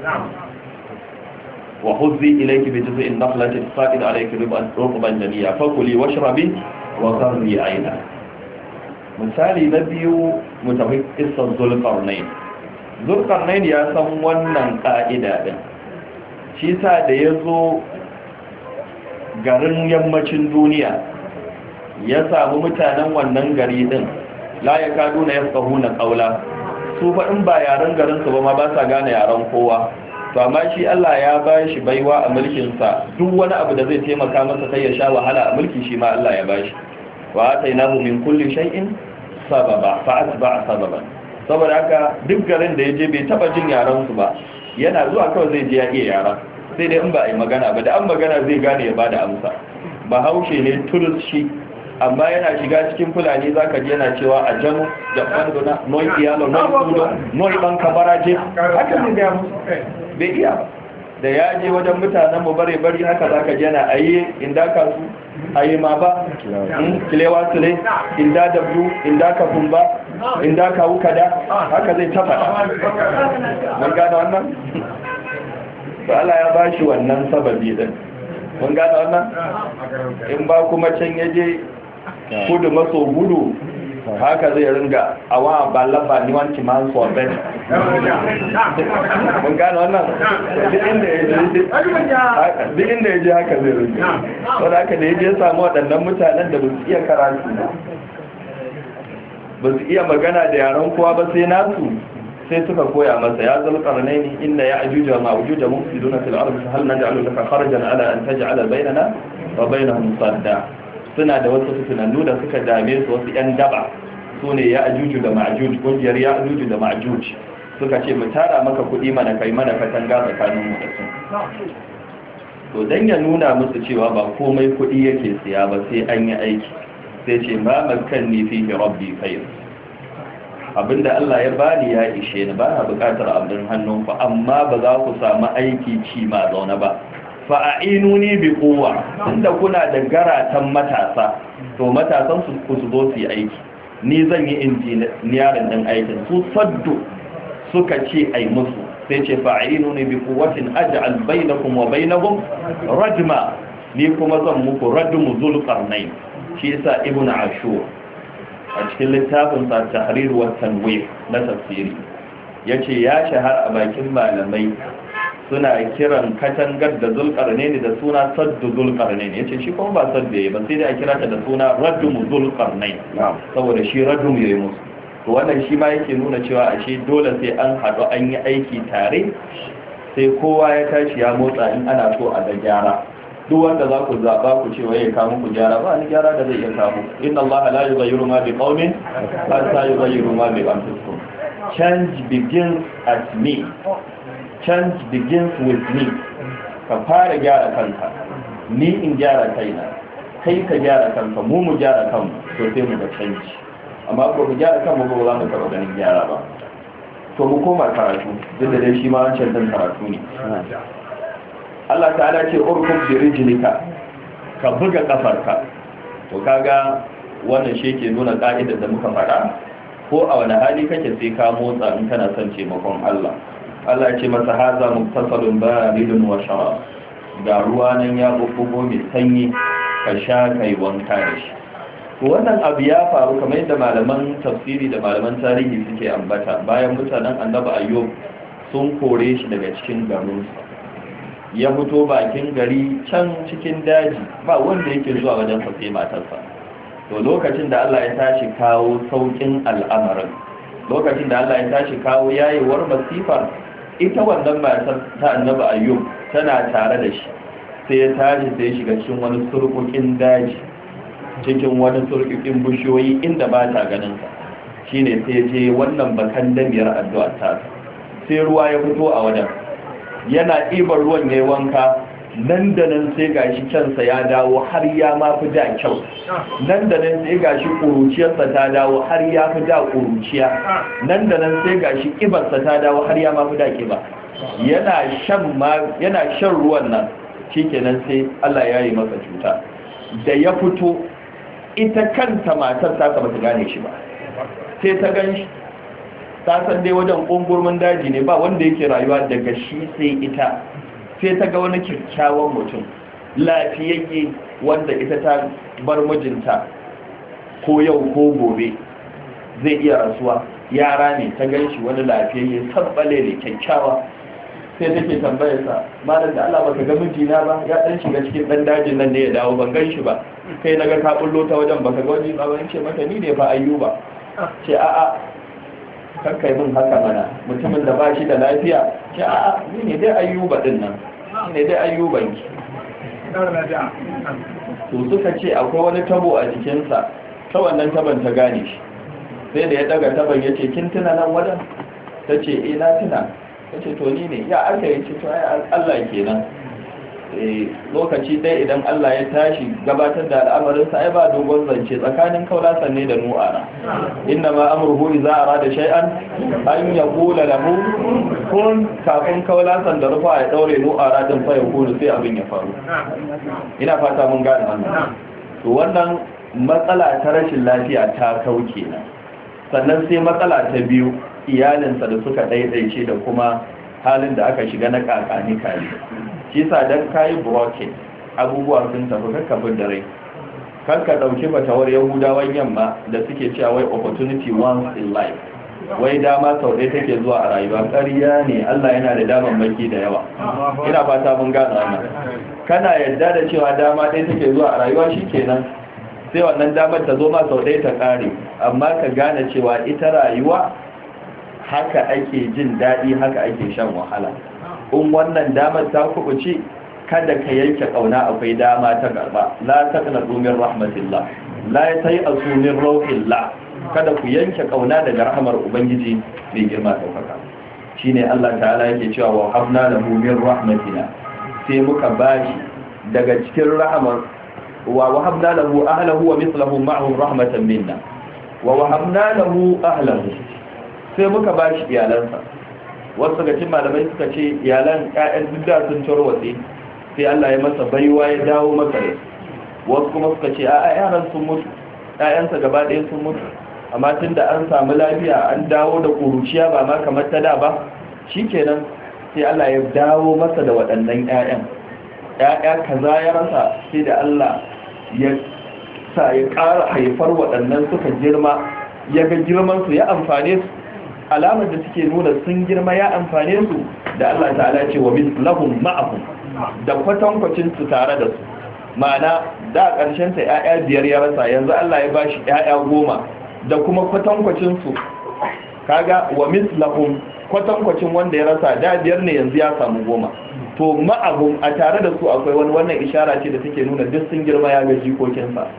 wa huzzi ilayki bi juz'in nakhlati saqid alayki rutban janiya fakuli washrabi wa qarri ayna. Misali na biyu mutafi qissat Zulqarnain. Zulqarnain ya san wannan ka'ida din, shi sa da yazo garin yammacin duniya ya samu mutanen wannan gari din la yakaduna yafqahuna qawla, su fa in ba yaran garin su ba ma ba sa gane yaran kowa. To amma shi Allah ya ba shi baiwa a mulkin sa, duk wani abu da zai taimaka masa kai ya sha wahala a mulki shi ma Allah ya bashi. Wa atainahu min kulli shay'in sababa fa atba'a sababan. Saboda haka duk garin da yaje bai taba jin yaran su ba, yana zuwa kawai zai je ya iya yaran, sai dai in ba a yi magana ba, da an magana zai gane ya bada amsa. Bahaushe ne turus shi, amma yana shiga cikin Fulani zaka ji yana cewa a janu da bandona noi iyalo noi kudo noi ban kabaraje, haka ne ga musu bai iya ba. Da ya je wajen mutanen mu bare bari haka zaka ji yana ayi inda ka su ayi ma ba in kilewa sule inda dabdu inda ka kumba inda ka wukada, haka zai ta faɗa. Mun gane wannan? To Allah ya bashi wannan sababi din. Mun gane wannan? In ba kuma can yaje kudu maso gudu haka zai ringa awa balaba ni wanki man so ben. Mun gane wannan? Duk inda yaje duk inda yaje haka zai ringa. Saboda haka da yaje samu waɗannan mutanen da ba su iya karatu ba su iya magana da yaran kowa ba sai nasu, sai suka koya masa ya Zulqarnaini inna ya'juja wa ma'juja mufsiduna fil ardi hal naj'alu laka kharajan ala an taj'ala bainana wa bainahum sadda. Suna da wasu tunannu da suka dame su, wasu yan daba sune ya'juju da ma'juj, kungiyar ya'juju da ma'juj suka ce mu tara maka kuɗi mana kai mana katanga tsakanin mu da su. To dan ya nuna musu cewa ba komai kuɗi yake siya ba sai an yi aiki, sai ce ma makanni fihi rabbi khair. Abinda Allah ya bani ya ishe ni, ba na bukatar abin hannunku, amma ba za ku samu aiki ci ma zaune ba. Fa'inuni bi quwwa, inda kuna da garatan matasa, to matasan su ku zo su yi aiki, ni zan yi injiniyarin din aikin. Su saddu suka ce ai musu, sai ce fa'inuni bi quwwatin aj'al bainakum wa bainahum rajma, ni kuma zan muku rajmu Zulqarnain. Shi yasa Ibn Ashur a cikin littafin sa Tahrir wa Tanwir na tafsiri yace ya shahar a bakin malamai suna kiran katangar da Zulqarnain da suna saddu Zulqarnain. Yace shi kuma ba saddu yayi ba, sai dai a kira ta da suna radum Zulqarnain, saboda shi radum yayi musu. To wannan shi ma yake nuna cewa ashe dole sai an haɗu an yi aiki tare, sai kowa ya tashi ya motsa in ana so a ga gyara. Duk wanda za ku zaɓa ku ce waye kawo muku gyara, ba ni gyara da zai iya kawo. Inna Allah la yughayyiru ma bi qaumin hatta yughayyiru ma bi anfusihim. Change begins at me. Change begins with me. Ka fara gyara kanka, ni in gyara kaina, kai ka gyara kanka, mu mu gyara kanmu, to sai mu ga canji. Amma ko mu gyara kanmu ba za mu taɓa ganin gyara ba. To mu koma karatu, duk da dai shi ma wancan dan karatu ne. Allah ta'ala ce urkub bi rijlika, ka buga kafarka. To kaga wannan shi ke nuna ka'idar da muka fara, ko a wani hali kake sai ka motsa in kana son taimakon Allah. Allah ya ce masa haza muktasalun baridun wa sharab, ga ruwa nan ya bubbugo mai sanyi, ka sha kai wanka da shi. To wannan abu ya faru kamar yadda malaman tafsiri da malaman tarihi suke ambata, bayan mutanen Annabi Ayyub sun kore shi daga cikin garinsu, ya fito bakin gari can cikin daji, ba wanda yake zuwa wajen sa sai matarsa. To lokacin da Allah ya tashi kawo saukin al'amarin, lokacin da Allah ya tashi kawo yayewar masifar, ita wannan matar ta Annabi Ayyub tana tare da shi, sai ya tashi sai ya shiga cikin wani surkukin daji, cikin wani surkukin bishiyoyi inda ba ta ganin sa. Shine sai ya je wannan bakan damiyar addu'ar ta, sai ruwa ya fito a wajen, yana ɗibar ruwan ya yi wanka, nan da nan sai gashi kyansa ya dawo har ya ma fi da kyau, nan da nan sai gashi ƙuruciyarsa ta dawo har ya fi da ƙuruciya, nan da nan sai gashi ƙibarsa ta dawo har ya ma fi da ƙiba. Yana shan yana shan ruwan nan shikenan sai Allah ya yi masa cuta. Da ya fito ita kanta matar ta ba ta gane shi ba, sai ta gan shi, ta san dai wajen ƙungurmin daji ne ba wanda yake rayuwa daga shi sai ita, sai ta ga wani kyakkyawan mutum lafiyayye wanda ita ta bar mijinta ko yau ko gobe zai iya rasuwa, yara ne, ta gan shi wani lafiyayye sabbale ne kyakkyawa. Sai take tambayarsa, malam da Allah baka ga mijina ba, ya dan shiga cikin dan dajin nan ne ya dawo, ban gan shi ba, kai naga ka bullo ta wajen baka ga wani ba, ban ce mata ni ne fa Ayyuba. Ce a'a kakkai mun haka mana, mutumin da ba shi da lafiya. Ce a'a ni ne dai Ayyuba din nan, ni ne dai Ayyuban ki. To suka ce akwai wani tabo a jikinsa, ta wannan taban ta gane shi. Sai da ya daga taban ya ce kin tuna nan wajen? Ta ce eh na tuna. Ta ce to ni ne, ya aka yi ce to ai Allah kenan. Lokaci ɗaya idan Allah ya tashi gabatar da al'amarinsa ai ba dogon zance tsakanin kaulasan ne da nu'ara. Inna ma amruhu idza arada shay'an an yaqula lahu kun, kafin kaulasan da rufa ya daure nu'ara din fa yakunu sai abin ya faru. Ina fata mun gane wannan. To wannan matsala ta rashin lafiya ta kauke na. Sannan sai matsala ta biyu, iyalinsa da suka daidaice da kuma halin da aka shiga na kakani kare. Shi sa dan kayi broken abubuwa sun tafi kakkafin da rai, kanka dauki fatawar yahudawan yamma da suke cewa wai opportunity once in life, wai dama sau ɗaya take zuwa a rayuwa. Ƙarya ne, Allah yana da damammaki da yawa. Ina fata mun gane wannan. Kana yadda da cewa dama ɗaya take zuwa a rayuwa, shikenan sai wannan damar ta zo ma sau ɗaya ta ƙare, amma ka gane cewa ita rayuwa haka ake jin daɗi, haka ake shan wahala. In wannan damar ta kubuce, kada ka yanke kauna, akwai dama ta garba. La taqnatu min rahmatillah, la tayasu min rauhillah. Kada ku yanke kauna daga rahmar ubangiji mai girma daukaka. Shine Allah ta'ala yake cewa wa habna lahu min rahmatina, sai muka bashi daga cikin rahmar wa wahabna lahu ahlahu wa mithluhum ma'ahum rahmatan minna. Wa wahabna lahu ahlahu, sai muka bashi iyalansa. Wasu ga cikin malamai suka ce iyalan ƴaƴan duk da sun tarwatse, sai Allah ya masa baiwa ya dawo masa da. Wasu kuma suka ce a'a yaran sun mutu, ƴaƴansa gaba ɗaya sun mutu, amma tunda an samu lafiya an dawo da kuruciya ba ma kamar ta da ba, shikenan sai Allah ya dawo masa da waɗannan ƴaƴan. ƴaƴa kaza ya rasa, sai da Allah ya sa ya ƙara haifar waɗannan suka girma, ya ga girman su ya amfane su, alamar da suke nuna sun girma ya amfane su, da Allah ta'ala ce wa mislahum ma'ahum, da kwatankwacin su tare da su. Ma'ana da ƙarshen ta ƴaƴa biyar ya rasa, yanzu Allah ya bashi ƴaƴa goma da kuma kwatankwacin su. Kaga wa mislahum, kwatankwacin wanda ya rasa da biyar ne, yanzu ya samu goma. To ma'ahum, a tare da su akwai wani, wannan ishara ce da take nuna duk sun girma ya ga jikokinsa.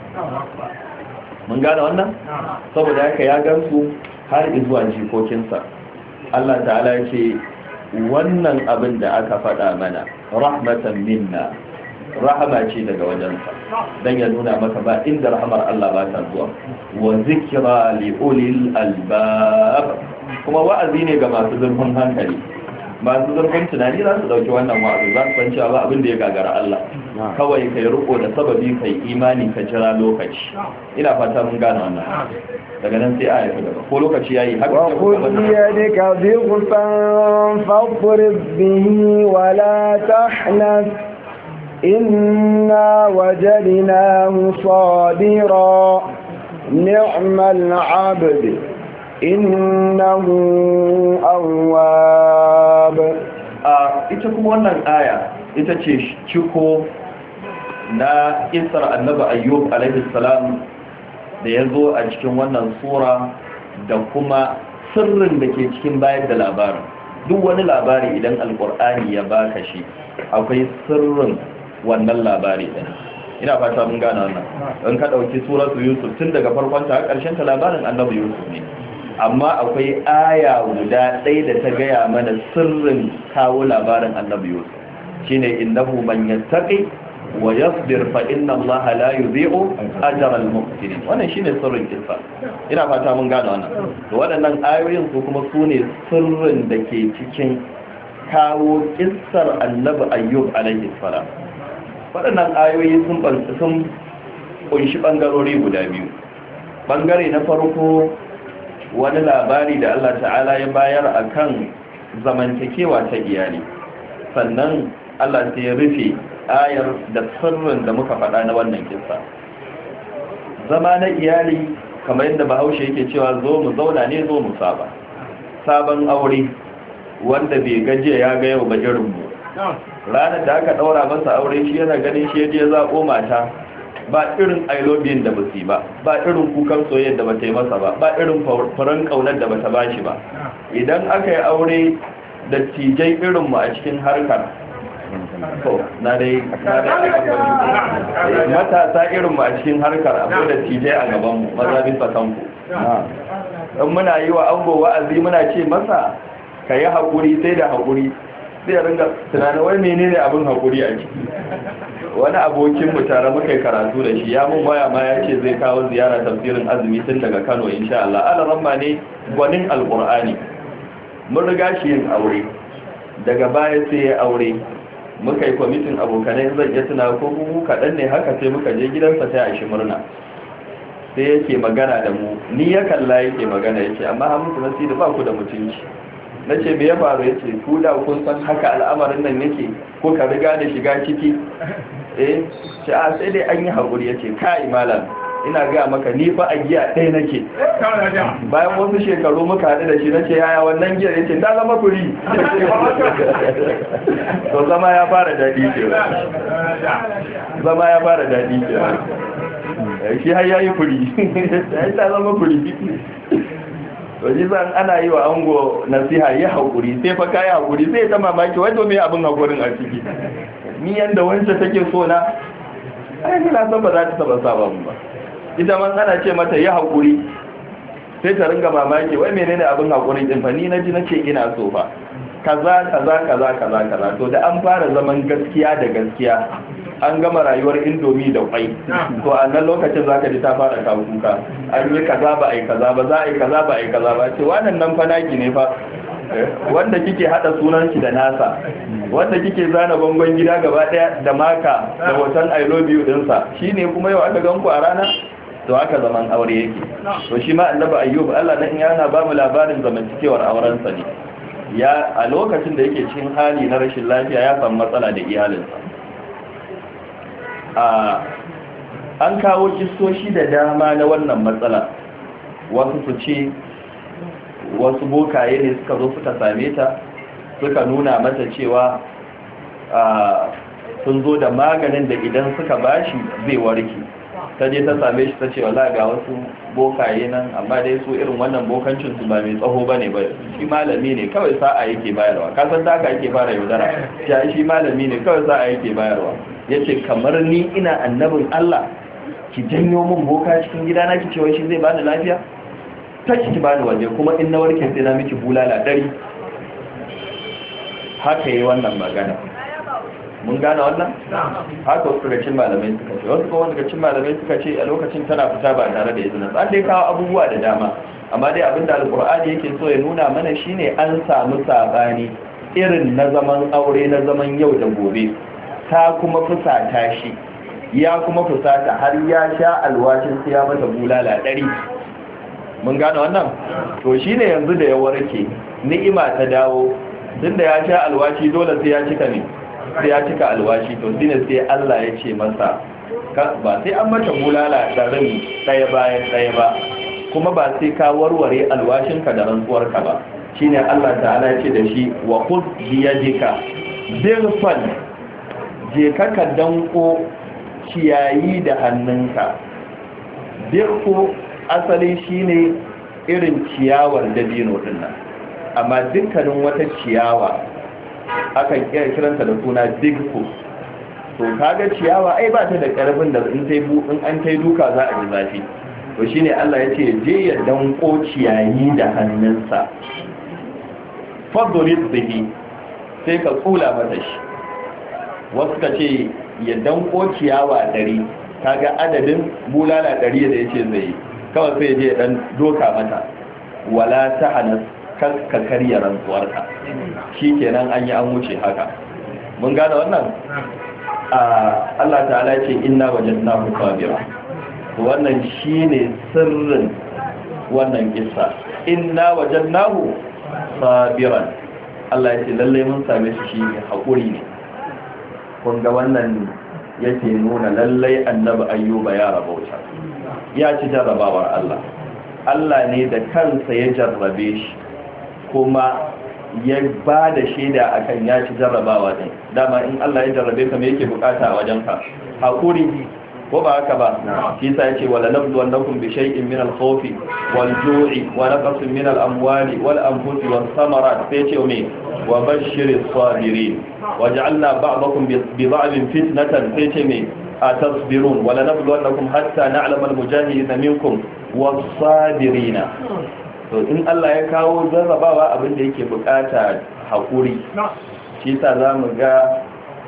Mun gane wannan? Saboda haka ya gansu har zuwa jikokinsa. Allah ta'ala ce wannan abin da aka faɗa mana rahmatan minna, rahama ce daga wajensa, don ya nuna maka ba inda rahamar Allah ba ta zuwa. Wa zikra li ulil albab, kuma wa'azi ne ga masu zurfin hankali, masu zurfin tunani za su dauki wannan wa'azi, za su san cewa ba abin da ya gagara Allah. Kawai kai riko da sababi, kai imani, ka jira lokaci. Ina fata mun gane wannan. daga nan sai aya ta gaba ko lokaci yayi haka wa khudh yadika bighfan fadrib bihi wa la tahnas inna wajadnahu sabira ni'mal 'abd innahu awwab. a ita kuma wannan aya ita ce ciko na isar annabi ayyub alaihi salam da ya zo a cikin wannan sura da kuma sirrin da ke cikin bayar da labarin. Duk wani labari idan alkur'ani ya baka shi akwai sirrin wannan labari din. Ina fata mun gane wannan. In ka dauki suratu yusuf tun daga farkon ta har karshen ta labarin annabi yusuf ne, amma akwai aya guda ɗaya da ta gaya mana sirrin kawo labarin annabi yusuf. shine innahu man yattaqi wa yasbir fa inna Allah la yudhi'u ajra al-muhsinin. Wannan shine sirrin kissa. Ina fata mun gane wannan. To waɗannan ayoyin su kuma sune sirrin da ke cikin kawo kissar Annabi Ayyub alaihi salam. Waɗannan ayoyi sun sun kunshi bangarori guda biyu. Bangare na farko wani labari da Allah ta'ala ya bayar akan zamantakewa ta iyali. Sannan Allah sai ya rufe ayar da sirrin da muka faɗa na wannan kissa. Zama na iyali kamar yadda Bahaushe yake cewa zo mu zauna ne zo mu saba. Sabon aure wanda bai gajiya ya ga yau ba irin mu. Ranar da aka daura masa aure shi yana ganin shi yaje ya zaɓo mata ba irin I love you da basu ba, ba irin kukan soyayya da bata yi masa ba, ba irin faran kaunar da bata bashi ba. Idan aka yi aure da tijai irin mu a cikin harkar to na dai matasa irin mu a cikin harkar abu da tijai a gaban mu maza bisa kanku. Dan muna yi wa ango wa'azi muna ce masa ka yi haƙuri sai da haƙuri, sai ya ringa tunanin wai menene abin haƙuri a ciki. Wani abokin mu tare muka yi karatu da shi ya mun waya ma ya ce zai kawo ziyara tafsirin azumi tun daga Kano insha Allah. Alaramma ne gwanin alqur'ani. Mun riga shi yin aure, daga baya sai ya aure. Muka yi kwamitin abokanai zan iya tuna ko mu kaɗan ne haka sai muka je gidansa ta yashi murna. Sai yake magana da mu, ni ya kalla yake magana yake amma Hamisu Nasiru ba ku da mutunci. Na ce me ya faru ya ce ku da kun san haka al'amarin nan yake ko ka riga da shiga ciki. Eh ce a sai dai an yi haƙuri ya ce kai malam ina ga maka ni fa a giya ɗaya nake. Bayan wasu shekaru muka haɗu da shi na ce yaya wannan giyar ya ce ta zama kuri. To zama ya fara daɗi ke zama ya fara daɗi ke shi har ya yi kuri ta zama kuri. Waje zan ana yi wa ango nasiha ya haƙuri sai fa kayi haƙuri sai ta mamaki wato mai abin haƙurin a ciki. Ni yanda wancan take so na ai ni na san ba za ta taba saba mu ba. Ita man ana ce mata ya haƙuri sai ta ringa mamaki wai menene abin haƙurin din fa ni naji nace ina so fa kaza kaza kaza kaza kaza. To da an fara zaman gaskiya da gaskiya an gama rayuwar indomi da kwai to a nan lokacin zaka ji ta fara kawo kuka an yi kaza ba ai kaza ba za a yi kaza ba ai kaza ba ce wannan nan fa naki ne fa wanda kike hada sunan ki da nasa wanda kike zana bangon gida gaba daya da maka da hoton I love you din sa shine kuma yau aka ganku a rana. To haka zaman aure yake. To shi ma Annabi Ayyub Allah nan yana ba mu labarin zamantakewar auren sa ne. Ya a lokacin da yake cikin hali na rashin lafiya ya samu matsala da iyalinsa. An kawo kistoshi da dama na wannan matsala. Wasu su ce wasu bokaye ne suka zo suka same ta suka nuna mata cewa sun zo da maganin da idan suka bashi zai warke. Ta je ta same shi ta ce wala ga wasu bokaye nan amma dai su irin wannan bokancin su ba mai tsaho bane ba, shi malami ne kawai sa'a yake bayarwa. Ka san haka yake fara yaudara, shi shi malami ne kawai sa'a yake bayarwa. Yace kamar ni ina annabin Allah ki janyo min boka cikin gidana ki ce wai shi zai bani lafiya, ta ki bani waje kuma in na warke sai na miki bulala dari. Haka yi wannan magana. Mun gane wannan? Haka wasu daga cin malamai suka ce, wasu kuma daga cin malamai suka ce a lokacin tana fita ba tare da izinin. An dai kawo abubuwa da dama, amma dai abinda Alƙur'ani yake so ya nuna mana shine an samu sabani irin na zaman aure na zaman yau da gobe. Ta kuma fusata shi, ya kuma fusata har ya sha alwashin sai ya mata bulala ɗari. Mun gane wannan? To shine yanzu da ya warke, ni'ima ta dawo, tunda ya sha alwashi dole sai ya cika ne. sai ya cika alwashi. To shine sai Allah ya ce masa ba sai an mata bulala ɗarin ɗaya bayan ɗaya ba, kuma ba sai ka warware alwashinka da rantsuwarka ba. Shine Allah ta'ala ya ce da shi wa khudh bi yadika dirfan, je ka ka danko ciyayi da hannunka. Dirko asali shine irin ciyawar dabino din nan, amma dukkanin wata ciyawa akan kira kiranta da suna digko. To kaga ciyawa ai ba ta da karfin da in tai bu in an tai duka za a ji zafi. To shine Allah yace je ya danko ciyayi da hannunsa. Fadrib bihi, sai ka kula mata shi. wasu ka ce ya danko ciyawa ɗari kaga adadin bulala ɗari da yace zai kawai sai je dan doka mata wala ta'anas ka karya rantsuwarka shikenan an yi an wuce haka mun gane wannan Allah ta'ala ce inna wajadnahu sabira wannan shine sirrin wannan kissa inna wajadnahu sabiran Allah ya ce lalle mun same shi shi hakuri ne kun ga wannan yake nuna lalle annabi ayyuba ya rabauta ya ci jarrabawar Allah Allah ne da kansa ya jarrabe shi kuma ya ba da shaida akan ya ci jarrabawa din dama in Allah ya jarrabe ka me yake bukata a wajenka hakuri ko ba haka ba shi yasa yace wala nabluwannakum bi shay'in min al-khawfi wal-ju'i wa naqsin min al-amwali wal-anfusi was-samarat sai yace me wa bashshiris sabirin waj'alna ba'dakum bi ba'din fitnatan sai yace me atasbirun wala nabluwannakum hatta na'lama al-mujahidina minkum was-sabirina to in Allah ya kawo jarrabawa abin da yake bukata hakuri shi yasa zamu ga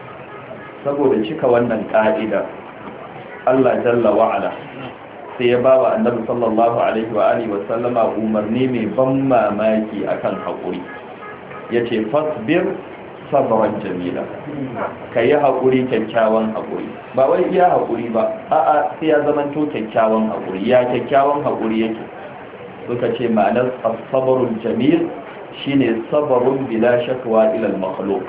saboda cika wannan ka'ida Allah jalla wa'ala sai ya ba wa annabi sallallahu alaihi wa alihi wa sallama umarni mai ban mamaki akan haƙuri yace fasbir sabran jamila kai haƙuri kyakkyawan haƙuri ba wai iya haƙuri ba a'a sai ya zama to kyakkyawan haƙuri ya kyakkyawan haƙuri yake suka ce ma'anar as-sabrul jamil shine sabrun bila shakwa ila al-makhluq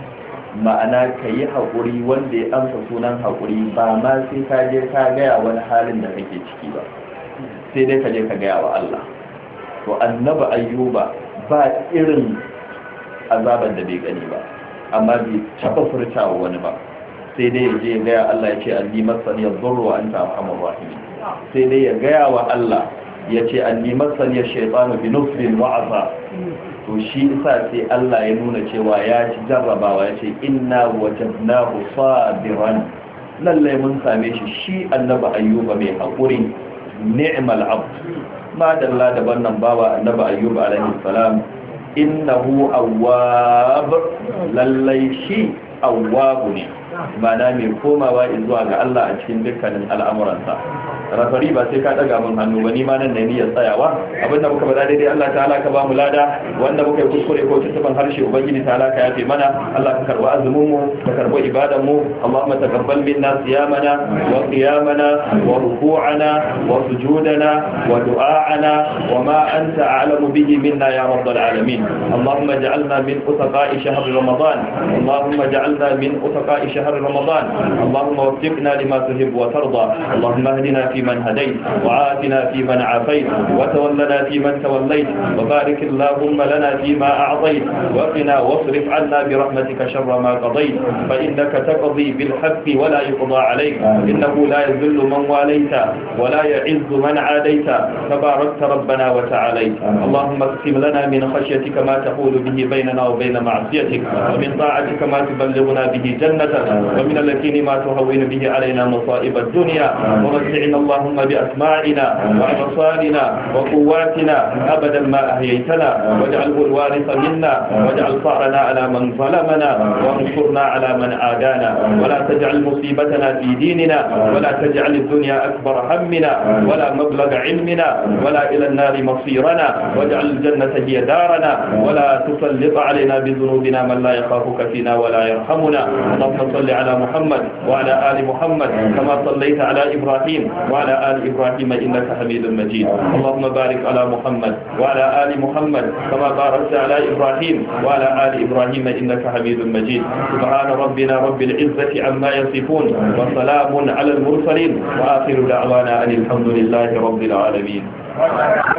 ma'ana ka yi haƙuri wanda ya amsa sunan haƙuri ba ma sai ka je ka gaya wani halin da kake ciki ba sai dai ka je ka gaya wa Allah to annabi ayyuba ba irin azaban da bai gani ba amma bai taɓa furtawa wani ba sai dai ya je ya gaya Allah ya ce anni masani yadhurru wa anta arhamur rahimin sai dai ya gaya wa Allah ya ce anni masani ash-shaytanu bi nusbin wa azab to shi isa sai Allah ya nuna cewa ya ci jarrabawa ya ce inna wajadnahu sabiran lalle mun same shi shi annabi ayyuba mai hakuri ni'mal abd ma dalla da wannan bawa annabi ayyuba alaihi salam innahu awwab lalle shi awwab ne mana mai komawa zuwa ga Allah a cikin dukkanin al'amuransa rafari ba sai ka daga mun hannu ba ni ma nan ne niyyar tsayawa abinda muka bada daidai Allah ta'ala ka ba mu lada wanda muka yi kuskure ko tuntuban harshe ubangiji ta'ala ka yafe mana Allah ka karba azumin mu ka karba ibadan mu Allahumma taqabbal minna siyamana wa qiyamana wa ruku'ana wa sujudana wa du'a'ana wa ma anta a'lamu bihi minna ya rabbal alamin Allahumma ij'alna min utaqa'i shahr ramadan Allahumma ij'alna min utaqa'i shahr رمضان اللهم وفقنا لما تحب وترضى اللهم اهدنا فيمن هديت وعافنا فيمن عافيت وتولنا فيمن توليت وبارك اللهم لنا فيما أعطيت وقنا واصرف عنا برحمتك شر ما قضيت فإنك تقضي بالحق ولا يقضى عليك إنه لا يذل من واليت ولا يعز من عاديت تباركت ربنا وتعاليت اللهم اقسم لنا من خشيتك ما تحول به بيننا وبين معصيتك ومن طاعتك ما تبلغنا به جنتك ومن الذين ما تهون به علينا مصائب الدنيا ومتعنا اللهم بأسماعنا وأبصارنا وقواتنا أبدا ما أحييتنا واجعله الوارث منا واجعل ثأرنا على من ظلمنا وانصرنا على من عادانا ولا تجعل مصيبتنا في ديننا ولا تجعل الدنيا أكبر همنا ولا مبلغ علمنا ولا إلى النار مصيرنا واجعل الجنة هي دارنا ولا تسلط علينا بذنوبنا من لا يخافك فينا ولا يرحمنا اللهم صل على محمد وعلى آل محمد كما صليت على إبراهيم وعلى آل إبراهيم إنك حميد مجيد اللهم بارك على محمد وعلى آل محمد كما باركت على إبراهيم وعلى آل إبراهيم إنك حميد مجيد سبحان ربنا رب العزة عما يصفون وسلام على المرسلين وآخر دعوانا أن الحمد لله رب العالمين